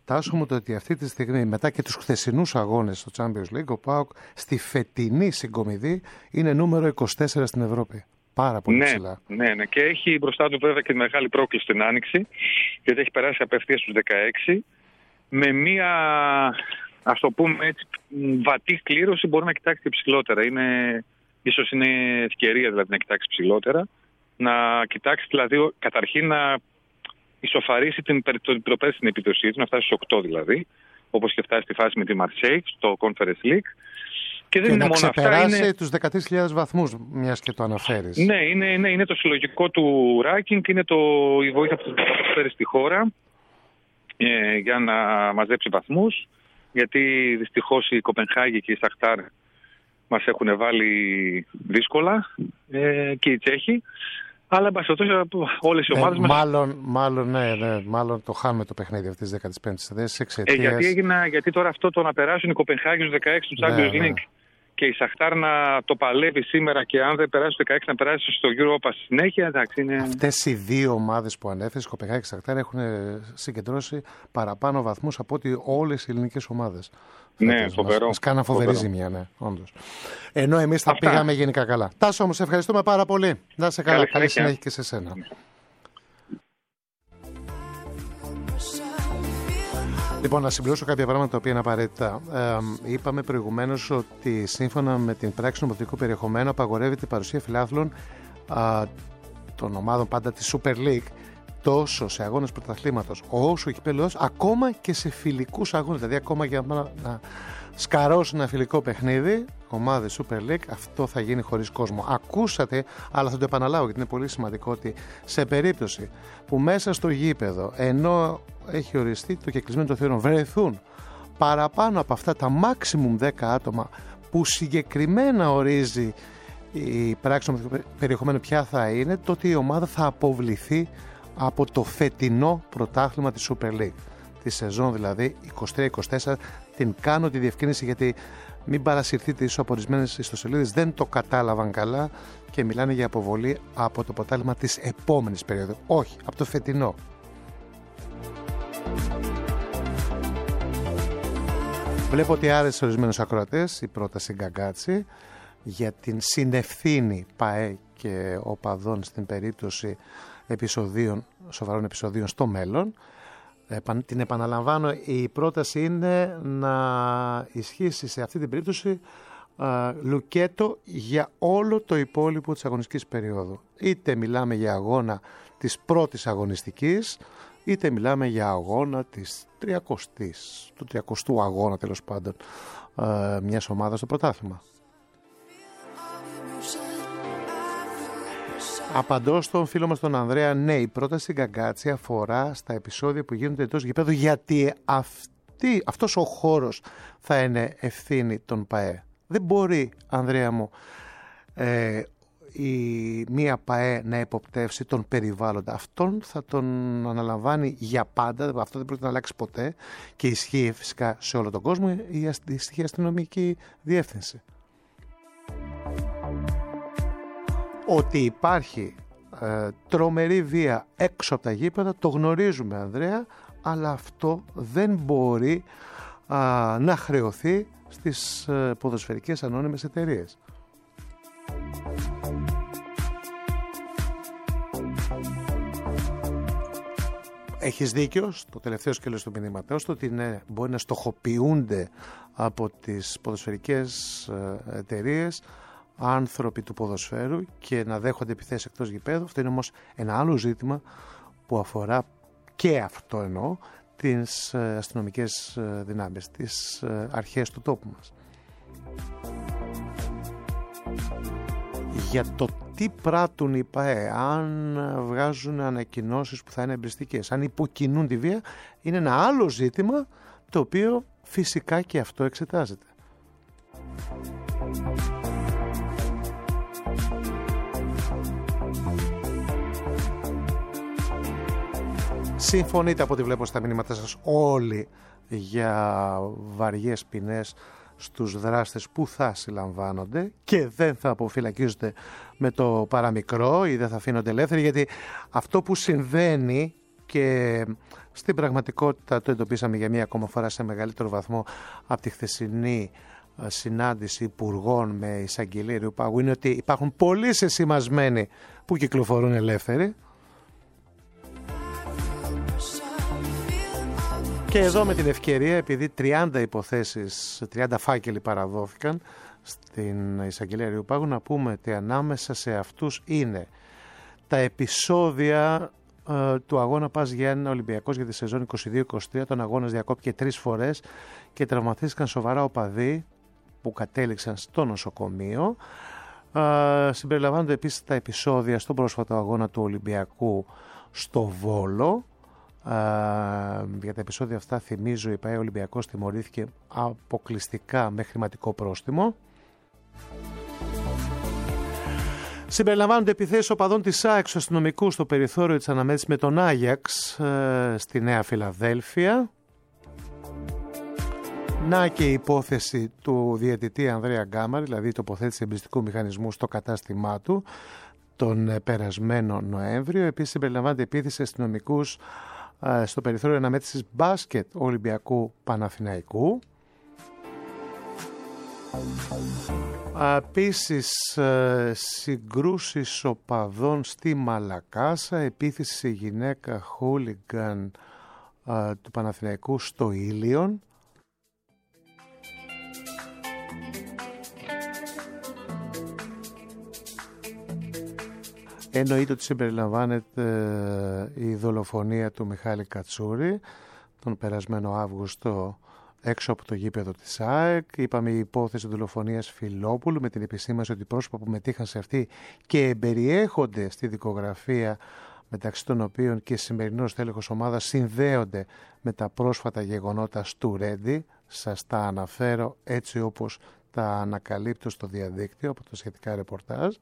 Τάσο μου, το ότι αυτή τη στιγμή, μετά και τους χθεσινούς αγώνες στο Champions League, ο ΠΑΟΚ στη φετινή συγκομιδή είναι νούμερο είκοσι τέσσερα στην Ευρώπη. Πάρα πολύ ναι, ψηλά. Ναι, ναι, και έχει μπροστά του βέβαια και τη μεγάλη πρόκληση στην Άνοιξη, γιατί έχει περάσει απευθείας στους δεκαέξι, με μία, ας το πούμε έτσι, βατή κλήρωση μπορεί να κοιτάξει και ψηλότερα. Είναι, ίσως είναι ευκαιρία δηλαδή να κοιτάξει ψηλότερα, να κοιτάξει δηλαδή καταρχήν να ισοφαρίσει την προπέρσινη επιδοσή του, να φτάσει στους οκτώ δηλαδή, όπως και φτάσει στη φάση με τη Μαρσέη στο Conference League. Και, δεν και είναι να μόνο ξεπεράσει αυτά, είναι... τους δεκατρείς χιλιάδες βαθμούς, μιας και το αναφέρεις. Ναι, είναι, είναι, είναι το συλλογικό του ranking, είναι το, η βοήθεια που θα φέρει στη χώρα ε, για να μαζέψει βαθμούς, γιατί δυστυχώς η Κοπενχάγη και η Σαχτάρ μας έχουν βάλει δύσκολα ε, και οι Τσέχοι. Αλλά όλες οι ομάδες ε, μας... Μάλλον, μάλλον, ναι, ναι, μάλλον το χάνουμε το παιχνίδι αυτής της δέκατης πέμπτης θέσης εξαιτίας... Ε, γιατί, έγινα, γιατί τώρα αυτό το να περάσουν οι Κοπενχάγη στους δεκαέξι του Champions League, ναι, ναι, και η Σαχτάρ να το παλεύει σήμερα και αν δεν περάσει στο δεκαέξι να περάσει στο Europa στη συνέχεια, εντάξει, είναι... Αυτές οι δύο ομάδες που ανέφερες, η Κοπενχάγη και η Σαχτάρ, έχουν συγκεντρώσει παραπάνω βαθμούς από ότι όλες οι ελληνικές ομάδες. Ναι, φοβερό. Μας κάναν φοβερή ζημιά, ναι, όντως. Ενώ εμείς τα Αυτά. πήγαμε γενικά καλά. Τάσο, όμως, ευχαριστούμε πάρα πολύ. Να είσαι καλά. Καλή, Καλή συνέχεια και σε σένα. Λοιπόν, να συμπληρώσω κάποια πράγματα τα οποία είναι απαραίτητα. Ε, είπαμε προηγουμένως ότι σύμφωνα με την πράξη νομοθετικού περιεχομένου απαγορεύεται η παρουσία φιλάθλων α, των ομάδων πάντα της Super League τόσο σε αγώνες πρωταθλήματος όσο κυπέλλος, ακόμα και σε φιλικούς αγώνες. Δηλαδή, ακόμα για να, να σκαρώσει ένα φιλικό παιχνίδι, ομάδες Super League, αυτό θα γίνει χωρίς κόσμο. Ακούσατε, αλλά θα το επαναλάβω γιατί είναι πολύ σημαντικό, ότι σε περίπτωση που μέσα στο γήπεδο, ενώ έχει οριστεί το κεκλεισμένο των θύρων, βρεθούν παραπάνω από αυτά τα maximum δέκα άτομα που συγκεκριμένα ορίζει η πράξη νομοθετικού περιεχομένου ποια θα είναι, τότε η ομάδα θα αποβληθεί από το φετινό πρωτάθλημα της Super League. Τη σεζόν δηλαδή είκοσι τρία είκοσι τέσσερα. Την κάνω τη διευκρίνηση γιατί μην παρασυρθείτε ίσως από ορισμένες ιστοσελίδες, δεν το κατάλαβαν καλά και μιλάνε για αποβολή από το πρωτάθλημα της επόμενης περίοδου. Όχι, από το φετινό. Βλέπω ότι άρεσε σε ορισμένους ακροατές η πρόταση Γκαγκάτσι για την συνευθύνη ΠΑΕ και οπαδών στην περίπτωση επεισοδίων, σοβαρών επεισοδίων στο μέλλον. Την επαναλαμβάνω, η πρόταση είναι να ισχύσει σε αυτή την περίπτωση α, λουκέτο για όλο το υπόλοιπο της αγωνιστικής περίοδου. Είτε μιλάμε για αγώνα της πρώτης αγωνιστικής, είτε μιλάμε για αγώνα της τριακοστής, του τριακοστού αγώνα τέλος πάντων α, μιας ομάδας στο πρωτάθλημα. Απαντώ στον φίλο μας τον Ανδρέα, ναι, η πρόταση Γκαγκάτσι αφορά στα επεισόδια που γίνονται εντός γηπέδου, γιατί αυτή, αυτός ο χώρος θα είναι ευθύνη των ΠΑΕ. Δεν μπορεί, Ανδρέα μου, ε, η μία ΠΑΕ να υποπτεύσει τον περιβάλλοντα. Αυτόν θα τον αναλαμβάνει για πάντα, αυτό δεν πρόκειται να αλλάξει ποτέ και ισχύει φυσικά σε όλο τον κόσμο η αντίστοιχη αστυνομική διεύθυνση. Ότι υπάρχει ε, τρομερή βία έξω από τα γήπεδα, το γνωρίζουμε, Ανδρέα, αλλά αυτό δεν μπορεί α, να χρεωθεί στις ε, ποδοσφαιρικές ανώνυμες εταιρείες. Έχεις δίκιο στο τελευταίο σκέλος του μηνύματός του ότι ναι, μπορεί να στοχοποιούνται από τις ποδοσφαιρικές ε, εταιρείες άνθρωποι του ποδοσφαίρου και να δέχονται επιθέσεις εκτός γηπέδου. Αυτό είναι όμως ένα άλλο ζήτημα που αφορά και αυτό εννοώ τις αστυνομικές δυνάμεις, τις αρχές του τόπου μας. Για το τι πράττουν οι ΠΑΕ, αν βγάζουν ανακοινώσεις που θα είναι εμπριστικές, αν υποκινούν τη βία, είναι ένα άλλο ζήτημα το οποίο φυσικά και αυτό εξετάζεται. Συμφωνείτε από ό,τι βλέπω στα μηνύματα σας όλοι για βαριές ποινές στους δράστες που θα συλλαμβάνονται και δεν θα αποφυλακίζονται με το παραμικρό ή δεν θα αφήνονται ελεύθεροι, γιατί αυτό που συμβαίνει, και και στην πραγματικότητα το εντοπίσαμε για μία ακόμα φορά σε μεγαλύτερο βαθμό από τη χθεσινή συνάντηση υπουργών με εισαγγελία Ρεοπάγου, είναι ότι υπάρχουν πολλοί σεσημασμένοι που κυκλοφορούν ελεύθεροι. Και εδώ με την ευκαιρία, επειδή τριάντα υποθέσεις, τριάντα φάκελοι παραδόθηκαν στην εισαγγελία Ρεοπάγου, να πούμε ότι ανάμεσα σε αυτούς είναι τα επεισόδια ε, του αγώνα Πας Γιάννενα Ολυμπιακός για τη σεζόν είκοσι δύο είκοσι τρία. Τον αγώνα διακόπηκε τρεις φορές και τραυματίστηκαν σοβαρά οπαδοί που κατέληξαν στο νοσοκομείο. Ε, συμπεριλαμβάνονται επίσης τα επεισόδια στον πρόσφατο αγώνα του Ολυμπιακού στο Βόλο. Uh, για τα επεισόδια αυτά θυμίζω η ΠΑΕ Ολυμπιακός τιμωρήθηκε αποκλειστικά με χρηματικό πρόστιμο. Συμπεριλαμβάνονται επιθέσεις οπαδών της ΑΕΚ στους αστυνομικούς στο περιθώριο της αναμέτρησης με τον Άγιαξ uh, στη Νέα Φιλαδέλφια. Να και η υπόθεση του διαιτητή Ανδρέα Γκάμαρη, δηλαδή η τοποθέτηση εμπριστικού μηχανισμού στο κατάστημά του τον περασμένο Νοέμβριο. Επίσης συμπεριλαμβάνεται επίθεση αστυνομικούς στο περιθώριο αναμέτρησης μπάσκετ Ολυμπιακού Παναθηναϊκού. Επίσης συγκρούσεις οπαδών στη Μαλακάσα, επίθεση σε γυναίκα χούλιγκαν του Παναθηναϊκού στο Ήλιον. Εννοείται ότι συμπεριλαμβάνεται η δολοφονία του Μιχάλη Κατσούρη τον περασμένο Αύγουστο έξω από το γήπεδο της ΑΕΚ. Είπαμε η υπόθεση δολοφονίας Φιλόπουλου με την επισήμανση ότι οι πρόσωπα που μετήχαν σε αυτή και εμπεριέχονται στη δικογραφία, μεταξύ των οποίων και σημερινός τέλεχος ομάδας, συνδέονται με τα πρόσφατα γεγονότα του Ρέντι. Σας τα αναφέρω έτσι όπως τα ανακαλύπτω στο διαδίκτυο από τα σχετικά ρεπορτάζ.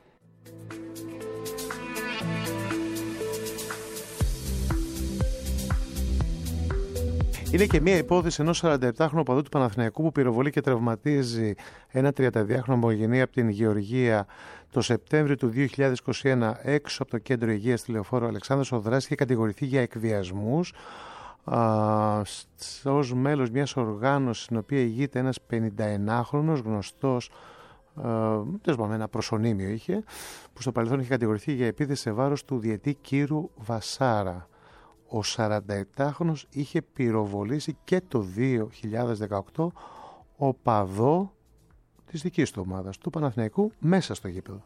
Είναι και μία υπόθεση ενός σαρανταεπτάχρονου οπαδού του Παναθηναϊκού που πυροβολεί και τραυματίζει ένα τριανταδυάχρονο ομογενή από την Γεωργία το Σεπτέμβριο του δύο χιλιάδες είκοσι ένα έξω από το κέντρο υγείας στη Λεωφόρο. Αλεξάνδρος Οδράς είχε κατηγορηθεί για εκβιασμούς ως μέλος μιας οργάνωσης στην οποία ηγείται ένας πενηνταενάχρονος γνωστός, τέλος πάντων ένα προσωνύμιο είχε, που στο παρελθόν είχε κατηγορηθεί για επίθεση σε βάρος του διαιτή Κύρου Βασάρα. Ο σαρανταεπτάχρονος είχε πυροβολήσει και το δύο χιλιάδες δεκαοκτώ οπαδό της δικής του ομάδας, του Παναθηναϊκού, μέσα στο γήπεδο.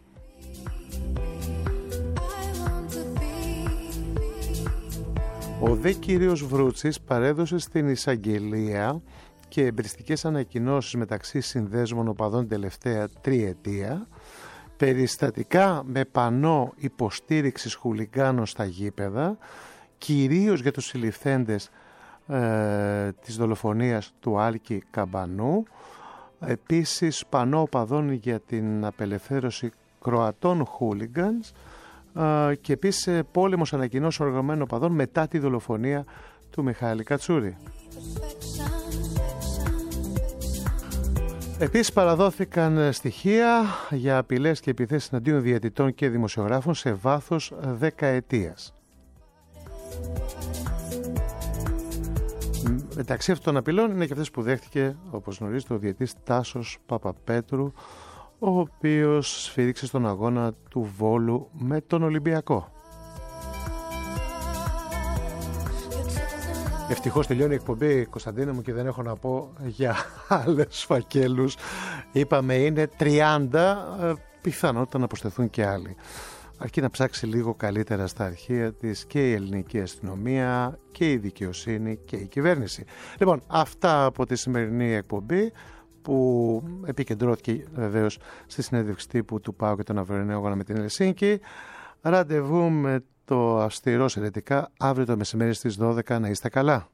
Ο δε κύριος Βρούτσης παρέδωσε στην εισαγγελία και εμπριστικές ανακοινώσεις μεταξύ συνδέσμων οπαδών την τελευταία τριετία, περιστατικά με πανό υποστήριξης χουλιγκάνων στα γήπεδα, κυρίως για τους συλληφθέντες ε, της δολοφονίας του Άλκη Καμπανού, επίσης πανό οπαδών για την απελευθέρωση Κροατών χούλιγκανς ε, και επίσης πόλεμος ανακοινώσεων οργανωμένων οπαδών μετά τη δολοφονία του Μιχάλη Κατσούρη. Επίσης παραδόθηκαν στοιχεία για απειλές και επιθέσεις εναντίον διαιτητών και δημοσιογράφων σε βάθος δεκαετίας. Μεταξύ αυτών των απειλών είναι και αυτές που δέχτηκε, όπως γνωρίζετε, ο διαιτής Τάσος Παπαπέτρου, ο οποίος σφύριξε στον αγώνα του Βόλου με τον Ολυμπιακό. Ευτυχώς τελειώνει η εκπομπή, Κωνσταντίνα μου, και δεν έχω να πω για άλλες φακέλους. Είπαμε είναι τριάντα, πιθανότητα να προσθεθούν και άλλοι. Αρκεί να ψάξει λίγο καλύτερα στα αρχεία της και η ελληνική αστυνομία και η δικαιοσύνη και η κυβέρνηση. Λοιπόν, αυτά από τη σημερινή εκπομπή που επικεντρώθηκε βεβαίως στη συνέντευξη τύπου του ΠΑΟΚ και τον αυριανό αγώνα με την Ελσίνκη. Ραντεβού με το αυστηρό Σερετικά αύριο το μεσημέρι στις δώδεκα. Να είστε καλά.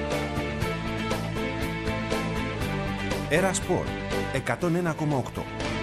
Era Sport εκατόν ένα κόμμα οκτώ.